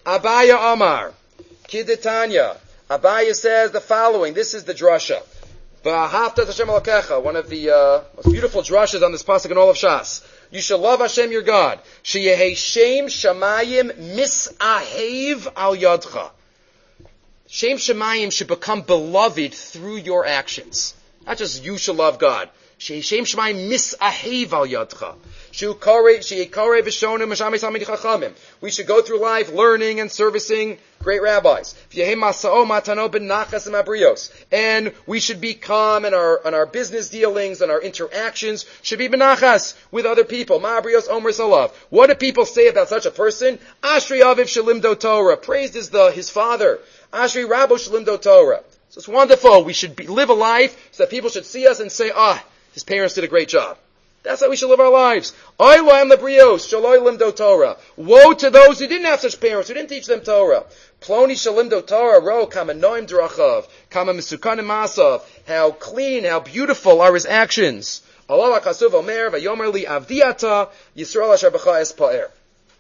Abaya Amar, Kiditanya. Abaya says the following. This is the drasha. Ba'ahavta Hashem Elokecha, one of the uh, most beautiful drashas on this pasuk in all of Shas. You shall love Hashem your God. Sheyehi Shem Shamayim Misahev Al Yadcha. Shem Shamayim should become beloved through your actions. Not just you shall love God. Sheyehi Shem Shamayim Misahev Al Yadcha. We should go through life learning and servicing great rabbis. And we should be calm in our, in our business dealings and our interactions should be benachas with other people. What do people say about such a person? Ashri Aviv Shalimdo Torah. Praised is the, his father. Ashri Rabbo Shalimdo Torah. So it's wonderful. We should be, live a life so that people should see us and say, ah, his parents did a great job. That's how we should live our lives. Woe to those who didn't have such parents, who didn't teach them Torah. Ploni shalimdo Torah, ro kama noim drachav, kama misukanim masav. How clean, how beautiful are his actions. Allah kasuv omer vayomer li avdiata Yisrael asher b'cha es pa'er.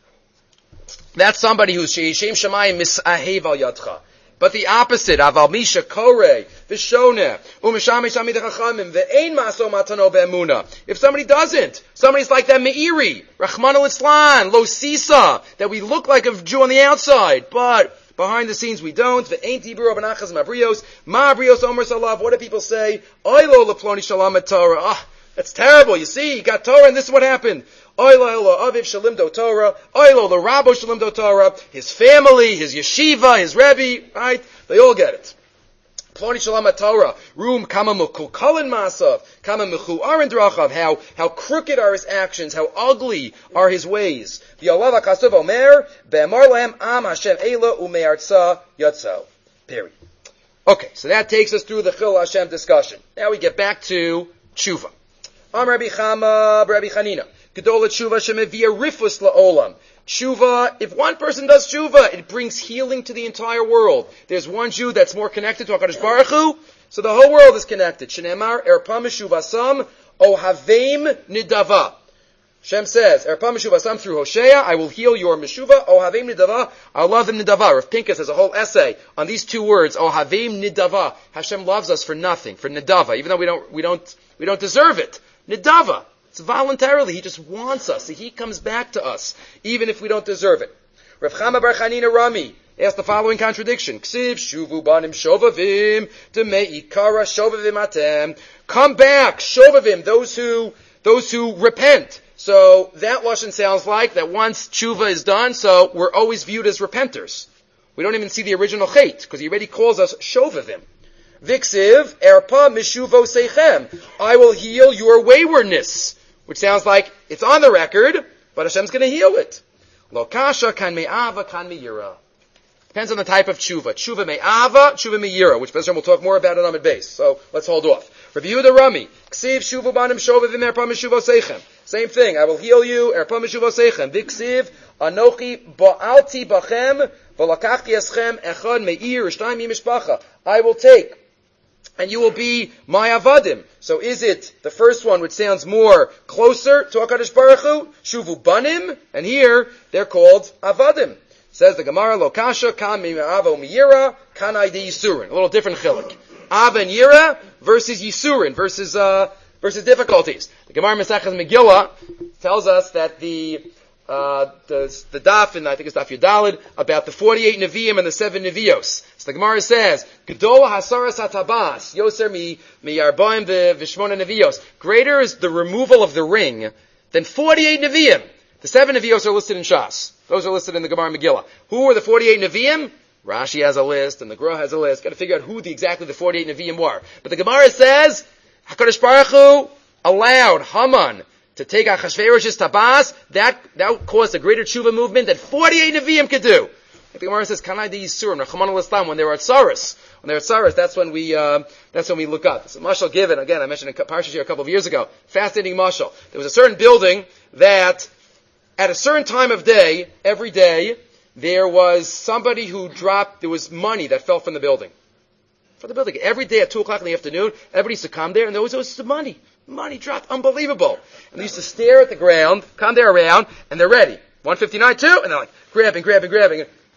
That's somebody who's she'ishem shamayim misahev al yadcha. But the opposite, aval misha kore, v'shoneh, u'mishamei shamid ha'chachamim, ve'ein maso matano be'emuna. If somebody doesn't, somebody's like that me'iri, Rachman al-Islan, lo sisa, that we look like a Jew on the outside, but behind the scenes we don't. Ve'ein tibur abanachas mabrios, mabrios omer salav. What do people say? Oilo leploni shalom et Torah. Ah, that's terrible. You see, you got Torah and this is what happened. Oilo aviv shalimdo Torah. Oilo l'rabo shalimdo Torah. His family, his yeshiva, his rebbe, right? They all get it. Ploni shalom et Torah. Room kama mukulkalin masav. Kama mechu arin drachav. How, how crooked are his actions. How ugly are his ways. V'yalav ha'kasuv omer. Be'amar lahem am Hashem eila u'me'artza yatzo. Period. Okay, so that takes us through the Chil Hashem discussion. Now we get back to tshuva. Am Rabbi Chama, Rabbi Chanina. Gedola tshuva shemevia rifus la'olam. Tshuva, if one person does tshuva, it brings healing to the entire world. There's one Jew that's more connected to HaKadosh Baruch Hu, so the whole world is connected. Shneimar, erpa meshuvasam, ohaveim nidava. Hashem says, erpa meshuvasam through Hosea, I will heal your meshuva, ohaveim nidava, I love them nidava. Rav Pinkus has a whole essay on these two words, ohaveim nidava. Hashem loves us for nothing, for nidava, even though we don't, we don't, we don't deserve it. Nidava. It's voluntarily. He just wants us. He comes back to us, even if we don't deserve it. Rav Chama bar Chanina Rami asked the following contradiction. Ksiv shuvu banim shovavim demei ikara shovavim atem. Come back, shovavim, those who, those who repent. So that lashon sounds like that once tshuva is done, so we're always viewed as repenters. We don't even see the original chait, because he already calls us shovavim. Viksiv, erpa mishuvo seichem. I will heal your waywardness. Which sounds like it's on the record, but Hashem's going to heal it. Lo kasha kan me'ava kan me'yira. Depends on the type of tshuva. Tshuva me'ava, tshuva me'yira, which Hashem will talk more about in Amid Beis. So let's hold off. Review the Rami. Ksiv shuvu banim shovavim erpa mishuvo seichem. Same thing. I will heal you. Erpa mishuvo seichem. Viksiv anochi ba'alti bachem v'lakachti eschem echad me'ir shtayim mishpacha. I will take, and you will be my avadim. So is it the first one, which sounds more closer to HaKadosh Baruch Hu, shuvu banim, and here they're called avadim. Says the Gemara, lo kasha kan mi'ava u'miyira kanai de yisurin. A little different chiluk. Ava and yira versus yisurin, versus uh, versus difficulties. The Gemara Masechtas Megillah tells us that the Uh, the, the daf, and I think it's daf Yudalid, about the forty-eight Nevi'im and the seven Nevi'os. So the Gemara says, G'dol hasaras hatabas, yoser mi, mi yarbaim v'shmona Nevi'os. Greater is the removal of the ring than forty-eight Nevi'im. The seven Nevi'os are listed in Shas. Those are listed in the Gemara Megillah. Who were the forty-eight Nevi'im? Rashi has a list, and the Gra has a list. Got to figure out who the, exactly the forty-eight Nevi'im were. But the Gemara says, HaKadosh Baruch Hu allowed Haman to take Achashverosh's tabas, that, that caused a greater tshuva movement that forty-eight Nevi'im could do. Like the Gemara says, Kanai de Yisurim, Rachman al-Islam, when they're at Saras. When they're at Saras, that's when we, uh, that's when we look up. It's a mashal given, again, I mentioned in Parsha here a couple of years ago. Fascinating mashal. There was a certain building that, at a certain time of day, every day, there was somebody who dropped, there was money that fell from the building. From the building. Every day at two o'clock in the afternoon, everybody used to come there, and there was, there was some money. Money dropped, unbelievable. And they used to stare at the ground, come there around, and they're ready. one fifty-nine, two, and they're like, grabbing, grabbing, grabbing.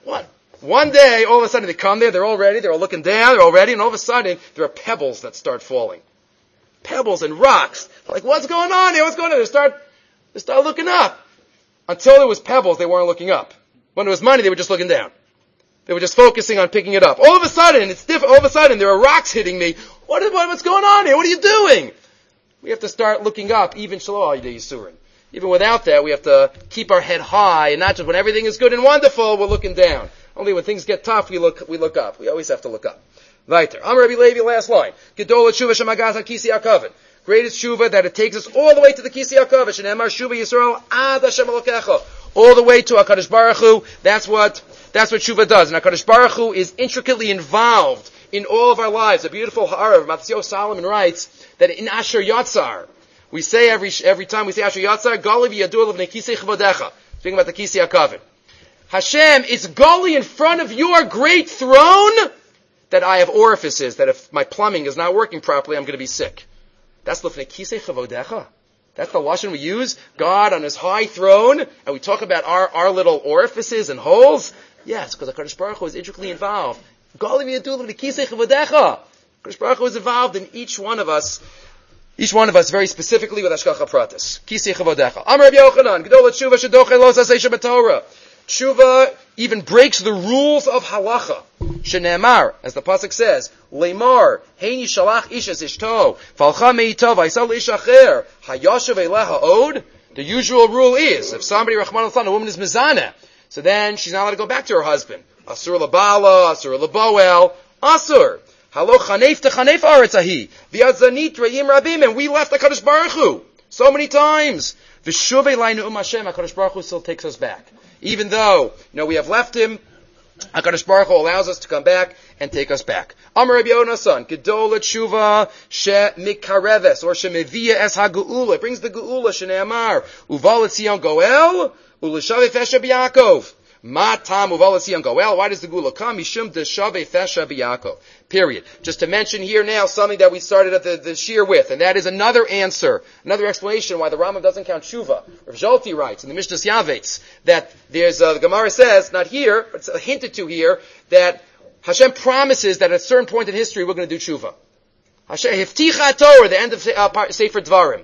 What? One day, all of a sudden they come there, they're all ready, they're all looking down, they're all ready, and all of a sudden there are pebbles that start falling. Pebbles and rocks. They're like, what's going on here? What's going on? They start, they start looking up. Until there was pebbles, they weren't looking up. When there was money, they were just looking down. They were just focusing on picking it up. All of a sudden, it's different. All of a sudden, there are rocks hitting me. What is, what, what's going on here? What are you doing? We have to start looking up, even Shalom Yisurin. Even without that, we have to keep our head high, and not just when everything is good and wonderful, we're looking down. Only when things get tough, we look, we look up. We always have to look up. Weiter. Amar Rabbi Levi, last line. Gedola tshuva shemagaz hakisi hakavod. Greatest tshuva that it takes us all the way to the kisi hakavod. Shenemar shuva Yisrael ad Hashem Elokecha. All the way to HaKadosh Baruch Hu. That's what, that's what tshuva does. And HaKadosh Baruch Hu is intricately involved in all of our lives. A beautiful ha'ara of Matzio Solomon writes that in Asher Yatzar, we say every, every time we say Asher Yatzar, Gali v'yadur levnei kisei chavodecha. Speaking about the kisi hakavod. Hashem, it's Gali in front of your great throne that I have orifices, that if my plumbing is not working properly, I'm going to be sick. That's lefnei kisei chavodecha. That's the lashon we use. God on His high throne, and we talk about our, our little orifices and holes. Yes, because HaKadosh Baruch Hu is intricately involved. Gali v'yadur levnei kisei chavodecha. HaKadosh Baruch Hu is involved in each one of us, each one of us very specifically with Hashgacha Pratis. Kisei chavodecha. Amar Rabbi Yochanan, Gedol tshuva shedoche lo sasei shebetorah. Tshuva even breaks the rules of halacha. Shenemar, as the pasuk says, Leimar, Heini shalach ishes ishto, Falcha meitov, Aisal ish acher, Hayashav eleha od. The usual rule is, if somebody, Rahman al-Than, a woman is mizana, so then she's not allowed to go back to her husband. Asur labala, Asur laboel, Asur. Halo chanef te chanef aretz ahi. V'yadzanit re'im rabim, and we left HaKadosh Baruch Hu so many times. V'shuvei lainu um Hashem, HaKadosh Baruch Hu still takes us back. Even though, you know, we have left Him, HaKadosh Baruch Hu allows us to come back and take us back. Amar Rabbi Yonasan, Gedol tshuva she mikareves, or she mevia es ha-geula. It brings the geula, shene'amar, uval etzion goel, u'l'shavei fesha b'Yakov. Matam uval etzion goel. Why does the geula come? Mishum deshavei fesha b'Yakov. Period. Just to mention here now something that we started at the, the shir with, and that is another answer, another explanation why the Rambam doesn't count tshuva. Rav Zolti writes in the Mishnah Yavetz that there's, uh, the Gemara says, not here, but it's hinted to here, that Hashem promises that at a certain point in history we're going to do tshuva. Hashem, Hifticha Torah, the end of uh, Sefer Dvarim.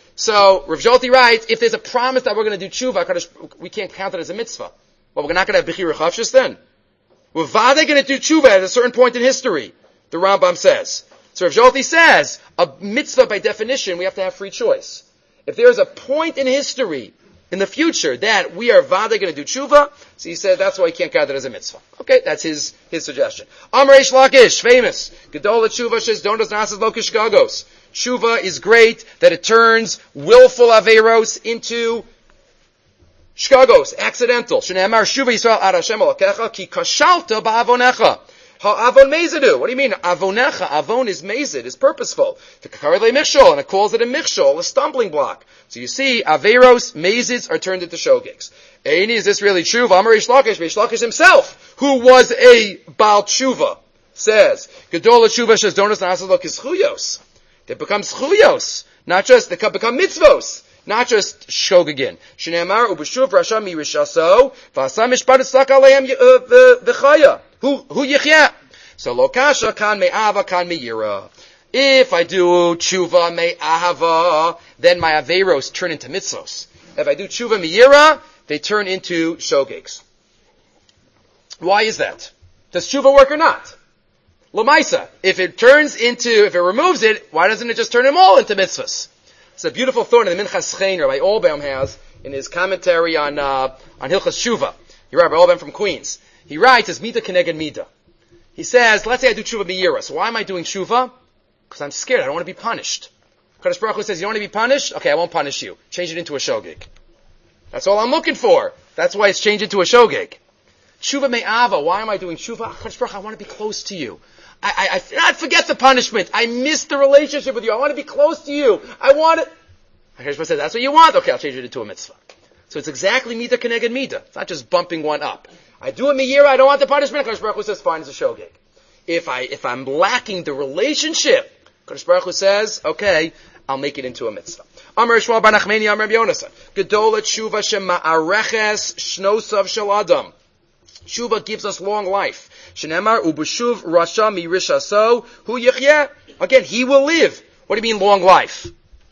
So, Rav Zolti writes, if there's a promise that we're going to do tshuva, we can't count it as a mitzvah. Well, we're not going to have Bechir Chavshus then? We're vade going to do tshuva at a certain point in history, the Rambam says. So Rav Zolti says, a mitzvah by definition, we have to have free choice. If there's a point in history, in the future, that we are vade going to do tshuva, so he said that's why he can't count it as a mitzvah. Okay, that's his, his suggestion. Amar Reish Lakish, famous. Gedol tshuva shes donos nasas lo kishgagos. Tshuva is great, that it turns willful averos into shkagos, accidental. Shneamar shuva Yisrael ad Hashem Elokecha ki kashalta ba'avonecha. Ha'avon mezidu. What do you mean? Avonecha. Avon is mezid, is purposeful. The kakarle michshol, and it calls it a michshol, a stumbling block. So you see, averos, mezids are turned into shogigs. Eini, is this really true? V'amar Reish Lakish, Reish Lakish himself, who was a Baal Tshuva, says, Gedol tshuva shes donos nasas lo kischuyos. They become schuyos. Not just, they become mitzvos. Not just shogegin. Shneamar ubeshuv rasha mi rishaso v'asa mishpat tzak aleim v'chaya. Who who yichya? So lokasha kan me'ava kan me'yira. If I do tshuva me'ahava, then my averos turn into mitzvos. If I do tshuva me'yira, they turn into shogegs. Why is that? Does tshuva work or not? Lamaisa. If it turns into, if it removes it, why doesn't it just turn them all into mitzvahs? It's a beautiful thought in the Minchas Chener by Olbaum has in his commentary on uh, on Hilchas Tshuva. He writes, Olbaum from Queens. He writes as Mida Keneged Mida. He says, let's say I do Tshuva Miyira. So why am I doing Tshuva? Because I'm scared. I don't want to be punished. Kadosh Baruch Hu says, you don't want to be punished? Okay, I won't punish you. Change it into a shogeg. That's all I'm looking for. That's why it's changed into a shogeg. Tshuva Me'ava. Why am I doing Tshuva? Kadosh Baruch Hu, I want to be close to you. I, I, I not forget the punishment. I miss the relationship with you. I want to be close to you. I want it. HaKadosh said, that's what you want? Okay, I'll change it into a mitzvah. So it's exactly Mida Keneged Mida. It's not just bumping one up. I do a Miyira, I don't want the punishment. HaKadosh Baruch Hu says, fine, it's a shogeg. If I, if I'm lacking the relationship, HaKadosh Baruch Hu says, okay, I'll make it into a mitzvah. Amar Shmuel bar Nachmani, Amar Rabbi Yonasan. Gedol tshuva shema'areches shnosav shel adam. Tshuva gives us long life. Shenemar ubushuv rasha mi rishaso hu yichyeh. Again, he will live. What do you mean long life?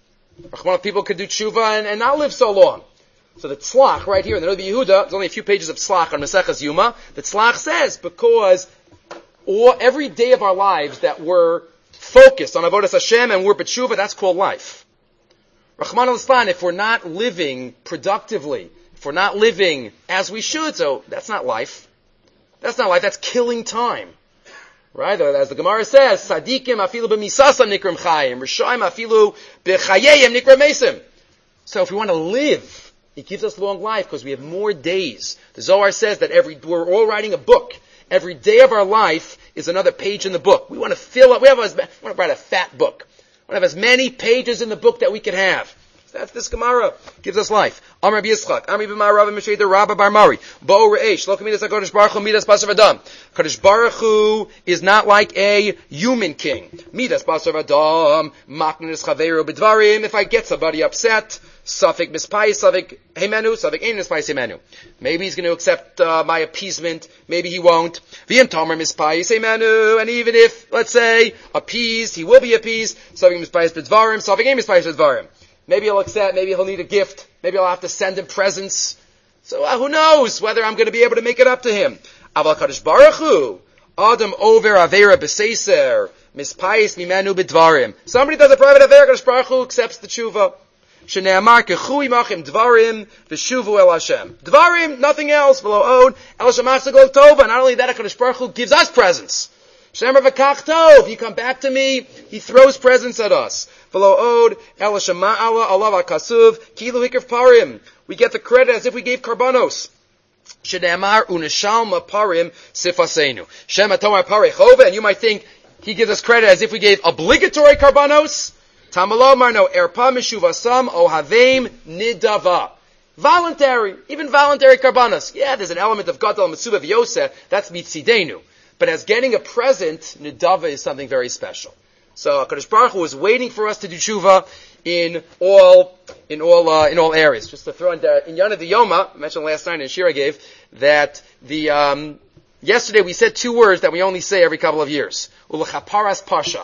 People could do tshuva and, and not live so long. So the tzlach right here in the Rebbe Yehuda, there's only a few pages of tzlach on Maseches Yuma. The tzlach says because all, every day of our lives that we're focused on avodas Hashem and we're b'tshuva, that's called life. Rahman al-Islan, if we're not living productively, if we're not living as we should, so that's not life. That's not life, that's killing time. Right? As the Gemara says, Sadikim afilu b'misasam nikram chayim, Rishayim afilu b'chayeyim nikram mesim. So if we want to live, it gives us long life because we have more days. The Zohar says that every, we're all writing a book. Every day of our life is another page in the book. We want to fill up, we, have a, we want to write a fat book. We want to have as many pages in the book that we can have. That's this Gemara. Gives us life. Amar Rabbi Yitzchak. Amar B'mar Rav Mishei the Rabba Bar Mari. Bo Reish. Lo Kamidas HaKadosh Baruch Hu Midas Basar V'Adam. Kadosh Baruch Hu is not like a human king. Midas Basar V'Adam. Maknis Chaveru B'Dvarim. If I get somebody upset, Safik Mispais, Safik Hemenu, Safik Ein Mispais Hemenu. Maybe he's going to accept uh, my appeasement. Maybe he won't. V'im Tomer Mispais Hemenu. And even if, let's say, appeased, he will be appeased. Safik Mispais B'Dvarim. Safik Ein Mispais B'Dvarim. Maybe he'll accept, maybe he'll need a gift, maybe I'll have to send him presents. So uh, who knows whether I'm going to be able to make it up to him. Aval Kadosh Baruch Hu, Adam over Avera B'Seiser, Mispais Mimenu B'Dvarim. Somebody does a private Avera, Kadosh Baruch Hu accepts the tshuva. Shne'amar Kechui Machim Dvarim V'Shuvu El Hashem. Dvarim, nothing else, V'lo Od, El Shemasa Gol Tova. Not only that, Kadosh Baruch Hu gives us presents. Shemar V'Kach Tov, you come back to me, he throws presents at us. V'lo od, el shema Allah, Allah v'kasuv, kilu hikr parim. We get the credit as if we gave karbanos. Shedamar unishalma parim sifasenu. Shema tomar pari chova, and you might think he gives us credit as if we gave obligatory karbanos. Tamalo marno erpa mishuvasam ohavim nidava. Voluntary, even voluntary karbanos. Yeah, there's an element of gadol mitzuva v'yoseh, that's mitzidenu. But as getting a present, nidava is something very special. So HaKadosh Baruch Hu is waiting for us to do tshuva in all, in all, uh, in all areas. Just to throw in, uh, in Yana the Yoma, I mentioned last night in Shir I gave, that the, um, yesterday we said two words that we only say every couple of years. Ulechaparas pasha.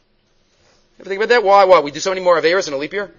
Ever think about that? Why, why? We do so many more Averas in a leap year?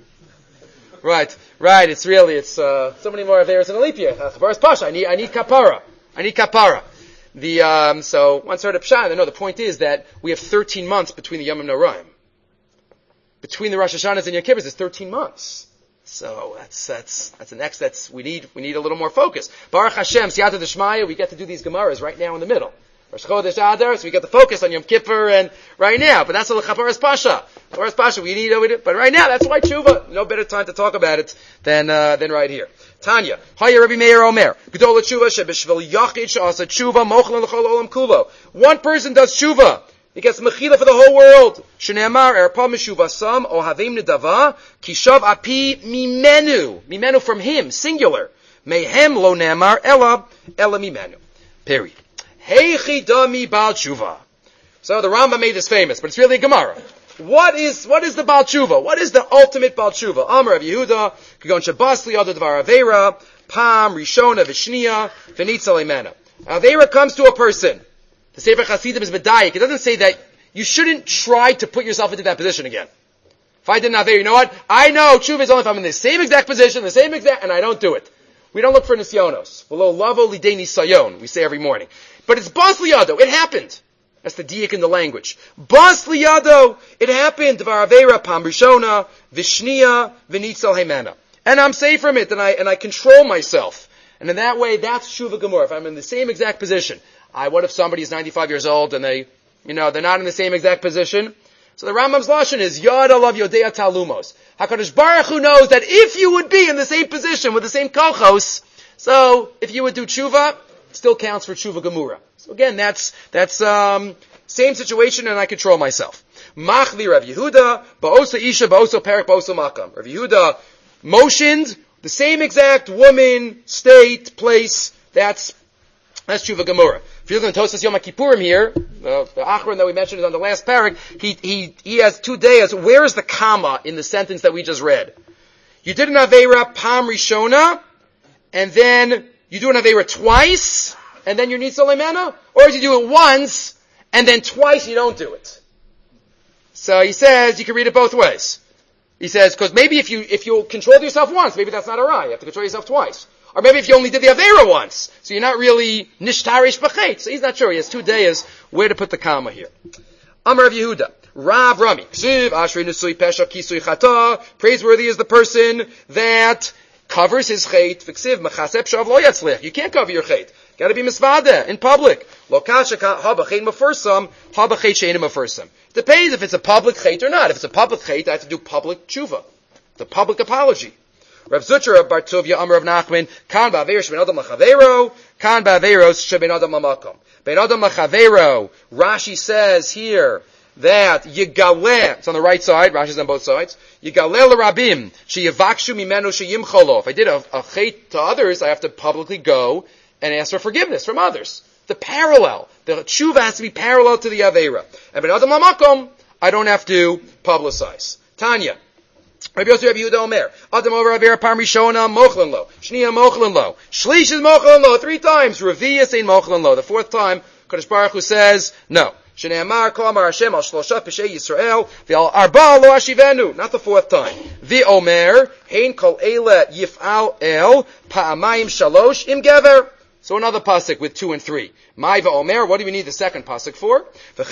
Right, right, it's really, it's, uh, so many more Averas in a leap year. Chaparas pasha. I need, I need kapara. I need kapara. The, um, so, once heard of Pshat, no, the point is that we have thirteen months between the Yom Noraim. Between the Rosh Hashanahs and Yom Kippur, there's thirteen months. So, that's, that's, that's the next, that's, we need, we need a little more focus. Baruch Hashem, Siyata D'Shmaya, we get to do these Gemaras right now in the middle. Rosh Chodesh Adar, so we get the focus on Yom Kippur and right now, but that's a L'chaparas Pasha. L'chaparas Pasha, we need, but right now, that's why Tshuva. No better time to talk about it than, uh, than right here. Tanya, Haya Rabbi Meir Omer, G'dol Tshuva shebeshvil yachid she'asa tshuva mochel l'chol olam kulo. One person does tshuva, he gets mechila for the whole world. Shne'amar erpa meshuvasam ohavim nedava kishav api mimenu, mimenu from him, singular. Mehem lo ne'amar ela ela mimenu. Period. Heichi dami bal tshuva. So the Rambam made this famous, but it's really a Gemara. What is, what is the Baal Tshuva? What is the ultimate Baal Tshuva? Amar of Yehuda, Kagon Shabasli, Adar Dvar Aveira, Pam, Rishona, Vishnia, Venitza Lemena. Aveira comes to a person. The Sefer Chasidim is Medayik. It doesn't say that you shouldn't try to put yourself into that position again. If I did an Aveira, you know what? I know Tshuva is only if I'm in the same exact position, the same exact, and I don't do it. We don't look for Nisyonos. Below Lavo Lidei Nisayon, we say every morning. But it's Bas Liyado. It happened. That's the diak in the language. Bas liyado, it happened. Dvar Aveira, Pam Rishona, Vishnia, V'nitzal Heimena. And I'm safe from it, and I, and I control myself. And in that way, that's Shuva Gemur. If I'm in the same exact position. I, what if somebody is ninety-five years old, and they, you know, they're not in the same exact position? So the Rambam's Lashon is, Yad alav Yodea Talumos. HaKadosh Baruch Hu knows that if you would be in the same position, with the same kolchos, so, if you would do tshuva, it still counts for tshuva Gemura. So again, that's, that's, um, same situation and I control myself. Machli Rav Yehuda, Ba'osa Isha, Ba'osa Perik, Ba'osa Makam. Rav Yehuda motioned, the same exact woman, state, place, that's, that's Tshuva Gemura. If you look in Tosas Yom HaKippurim here, uh, the Achron that we mentioned is on the last parak, he, he, he has two days. Where is the comma in the sentence that we just read? You did an Aveira Pam Rishona, and then you do an Aveira twice, and then you need Soleimana? Or did you do it once, and then twice you don't do it? So he says you can read it both ways. He says, because maybe if you, if you controlled yourself once, maybe that's not a raya. You have to control yourself twice. Or maybe if you only did the Avera once, so you're not really nishtarish b'chet. So he's not sure. He has two days where to put the comma here. Amar Rav Yehuda, Rav Rami, Ksiv, Ashrei Nusui Pesha Kisui Chata, praiseworthy is the person that covers his chet, V'ksiv, Mechasep Shav Lo Yatzlich. You can't cover your chet. Gotta be misvada in public. Lo kashaka haba chet mafursam, haba chet she'enim mafursam. Depends if it's a public chet or not. If it's a public chet, I have to do public tshuva. The public apology. Rav Zutra Bar Tovia Amar of Nachman, Kan ba'aveiro she'ben adam l'chavero, Kan ba'aveiro she'ben adam l'makom. Ben adam l'chavero, Rashi says here that Yigaleh, it's on the right side, Rashi's on both sides, Yigaleh l'rabim, she'yivakshu mimenu she'yimcholo. If I did a, a chet to others, I have to publicly go and ask for forgiveness from others. The parallel. The tshuva has to be parallel to the Aveira. And ben adam l'makom, I don't have to publicize. Tanya. Rabbi Yosef Rabbi Yehuda Omer. Adam over Avera Parm Rishona Mochlin Lo. Shniya Mochlin Lo. Shlish is Mochlin Lo. Three times. Reviya Sein Mochlin Lo. The fourth time, Kodesh Baruch Hu says, no. Shnei Amar Kol Amar Hashem Al Shlosha Peshei Yisrael V'al Arba Lo Ashivenu. Not the fourth time. The Omer Hein Kol Eile Yif'al El Pa'amayim Shalosh Im Gever. So another pasuk with two and three. Maiva Omer, what do we need the second pasuk for?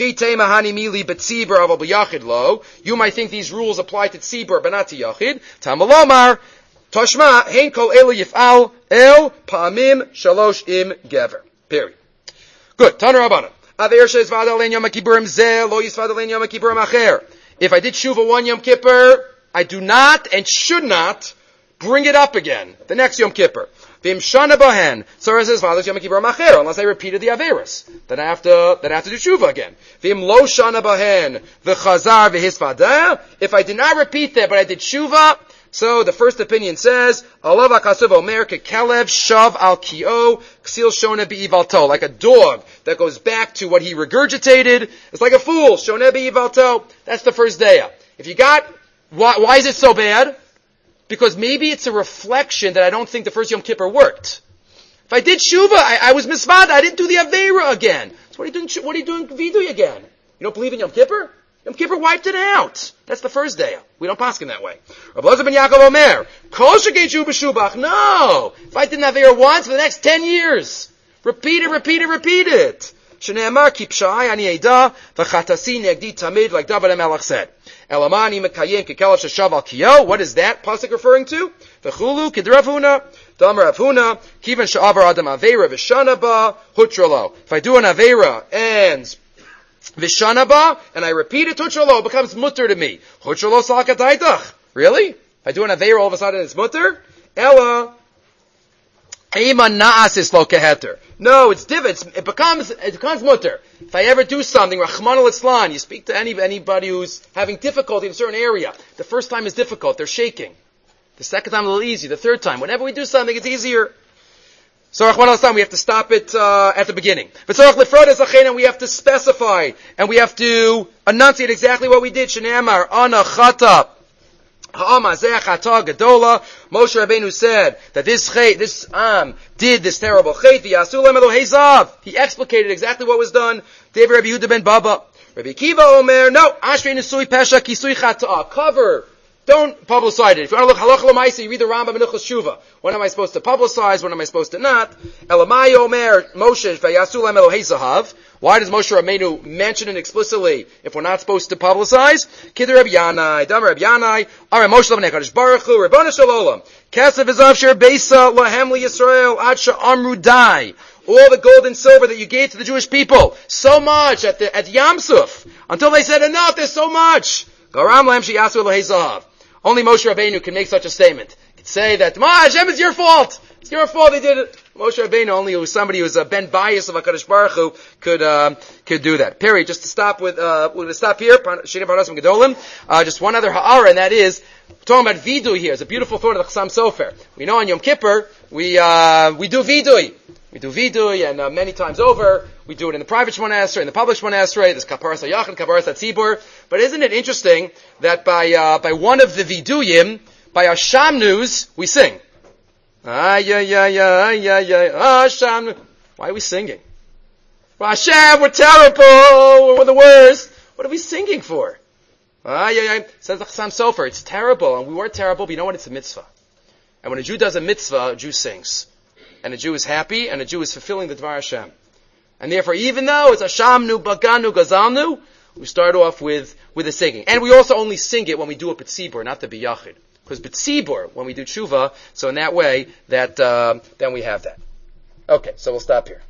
You might think these rules apply to tzibur, but not to yachid. Tamalomar, Toshma, Hein Kol Ele Yif'al El Pa'amim Shalosh Im Gever. Period. Good. Tana Rabbanan. Aver she'ezvad alein Yom Kippurim zeh, lo yisvad alein Yom Kippurim acher. If I did shuva one Yom Kippur, I do not and should not bring it up again the next Yom Kippur. Vim shana bahen, so says father's Yom Kippur macher, unless I repeated the averis, then I have to then I have to do tshuva again. Vim lo shana bahen, v'chazar v'hisvadah. If I did not repeat that, but I did tshuva, so the first opinion says alav akasuv omer kekelev shav al kio ksil shona be'ivalto, like a dog that goes back to what he regurgitated. It's like a fool shona be'ivalto. That's the first day. If you got why, why is it so bad? Because maybe it's a reflection that I don't think the first Yom Kippur worked. If I did Shuva, I, I was misvad, I didn't do the Aveira again. So what are you doing, what are you doing Vidui again? You don't believe in Yom Kippur? Yom Kippur wiped it out. That's the first day. We don't paskin that way. Rabbi Elazar ben Yaakov Omer, Kol shegei Shuva Shubach. No! If I did an Aveira once for the next ten years, repeat it, repeat it, repeat it. Shneamar kipshai ani eda v'chatasi negdi tamid, like David HaMelech said. Elamani mekayim kekelav sheshav al kiyo. What is that pasuk referring to? V'chulu k'drav huna, damar Rav Huna, kivan she'avar adam aveira v'shana ba hutralo. If I do an aveira and v'shana ba, and I repeat it, hutralo, it becomes mutter to me. Hutralo salakataitach. Really? If I do an aveira, all of a sudden it's mutter? Ella Eima na'asis lo keheter. No, it's divots. It becomes, it becomes mutter. If I ever do something, Rahman al-Islan, you speak to any, anybody who's having difficulty in a certain area. The first time is difficult, they're shaking. The second time a little easy. The third time, whenever we do something, it's easier. So Rahman al-Islan, we have to stop it, uh, at the beginning. But Tzorach lefrod es achena, we have to specify, and we have to enunciate exactly what we did. Shneamar, ana chata. Moshe Rabbeinu said that this chet, this am, did this terrible chet. He explicated exactly what was done. David Rabbi Yehuda ben Baba. Rabbi Kiva Omer, no, Ashrei Nisui Pesha Kisui Chata. Cover. Don't publicize it. If you want to look halacha l'maisa, you read the Rambam and Hilchos Shuvah. When am I supposed to publicize? When am I supposed to not? Elamai Omer Moshe Vayasu Lem Elohei Zahav. Why does Moshe Rabbeinu mention it explicitly if we're not supposed to publicize? Kidder Rabbi Yanai, Dam Rabbi Yanai, Ara Moshe Levnei Kadosh Baruch Hu, Rabbanu Shalom, Kesef Ezav Sher Beisa Lahem LiYisrael Ad She'amru Dai. All the gold and silver that you gave to the Jewish people, so much at the at Yam Suf, until they said enough. There's so much. Garam Lahem She'yasu Elohei Zahav. Only Moshe Rabbeinu can make such a statement. He can say that, Ma, Hashem, it's your fault. It's your fault they did it. Moshe Rabbeinu, only who was somebody who was a ben bias of HaKadosh Baruch Hu, could, uh, could do that. Period. Just to stop with, uh, we're going to stop here. Uh, just one other ha'ara, and that is, we're talking about vidui here. It's a beautiful thought of the Chassam Sofer. We know on Yom Kippur, we, uh, we do vidui. We do vidui, and uh, many times over, we do it in the private Shemona Esrei, in the public Shemona Esrei, there's Kaparas HaYachid, Kaparas HaTzibur. But isn't it interesting that by, uh, by one of the viduyim, by our Sham news, we sing. Ay, ay, ay, ay, ay, ay, ay, Sham. Why are we singing? Well, Hashem, we're terrible. We're the worst. What are we singing for? Ah, yeah, yeah. Says the Chassam Sofer, it's terrible, and we were terrible, but you know what? It's a mitzvah. And when a Jew does a mitzvah, a Jew sings. And a Jew is happy, and a Jew is fulfilling the Dvar Hashem. And therefore, even though it's Hashamnu, Baganu, Gazalnu, we start off with, with the singing. And we also only sing it when we do a B'tzibur, not the B'yachid. Because B'tzibur, when we do tshuva, so in that way, that, uh, then we have that. Okay, so we'll stop here.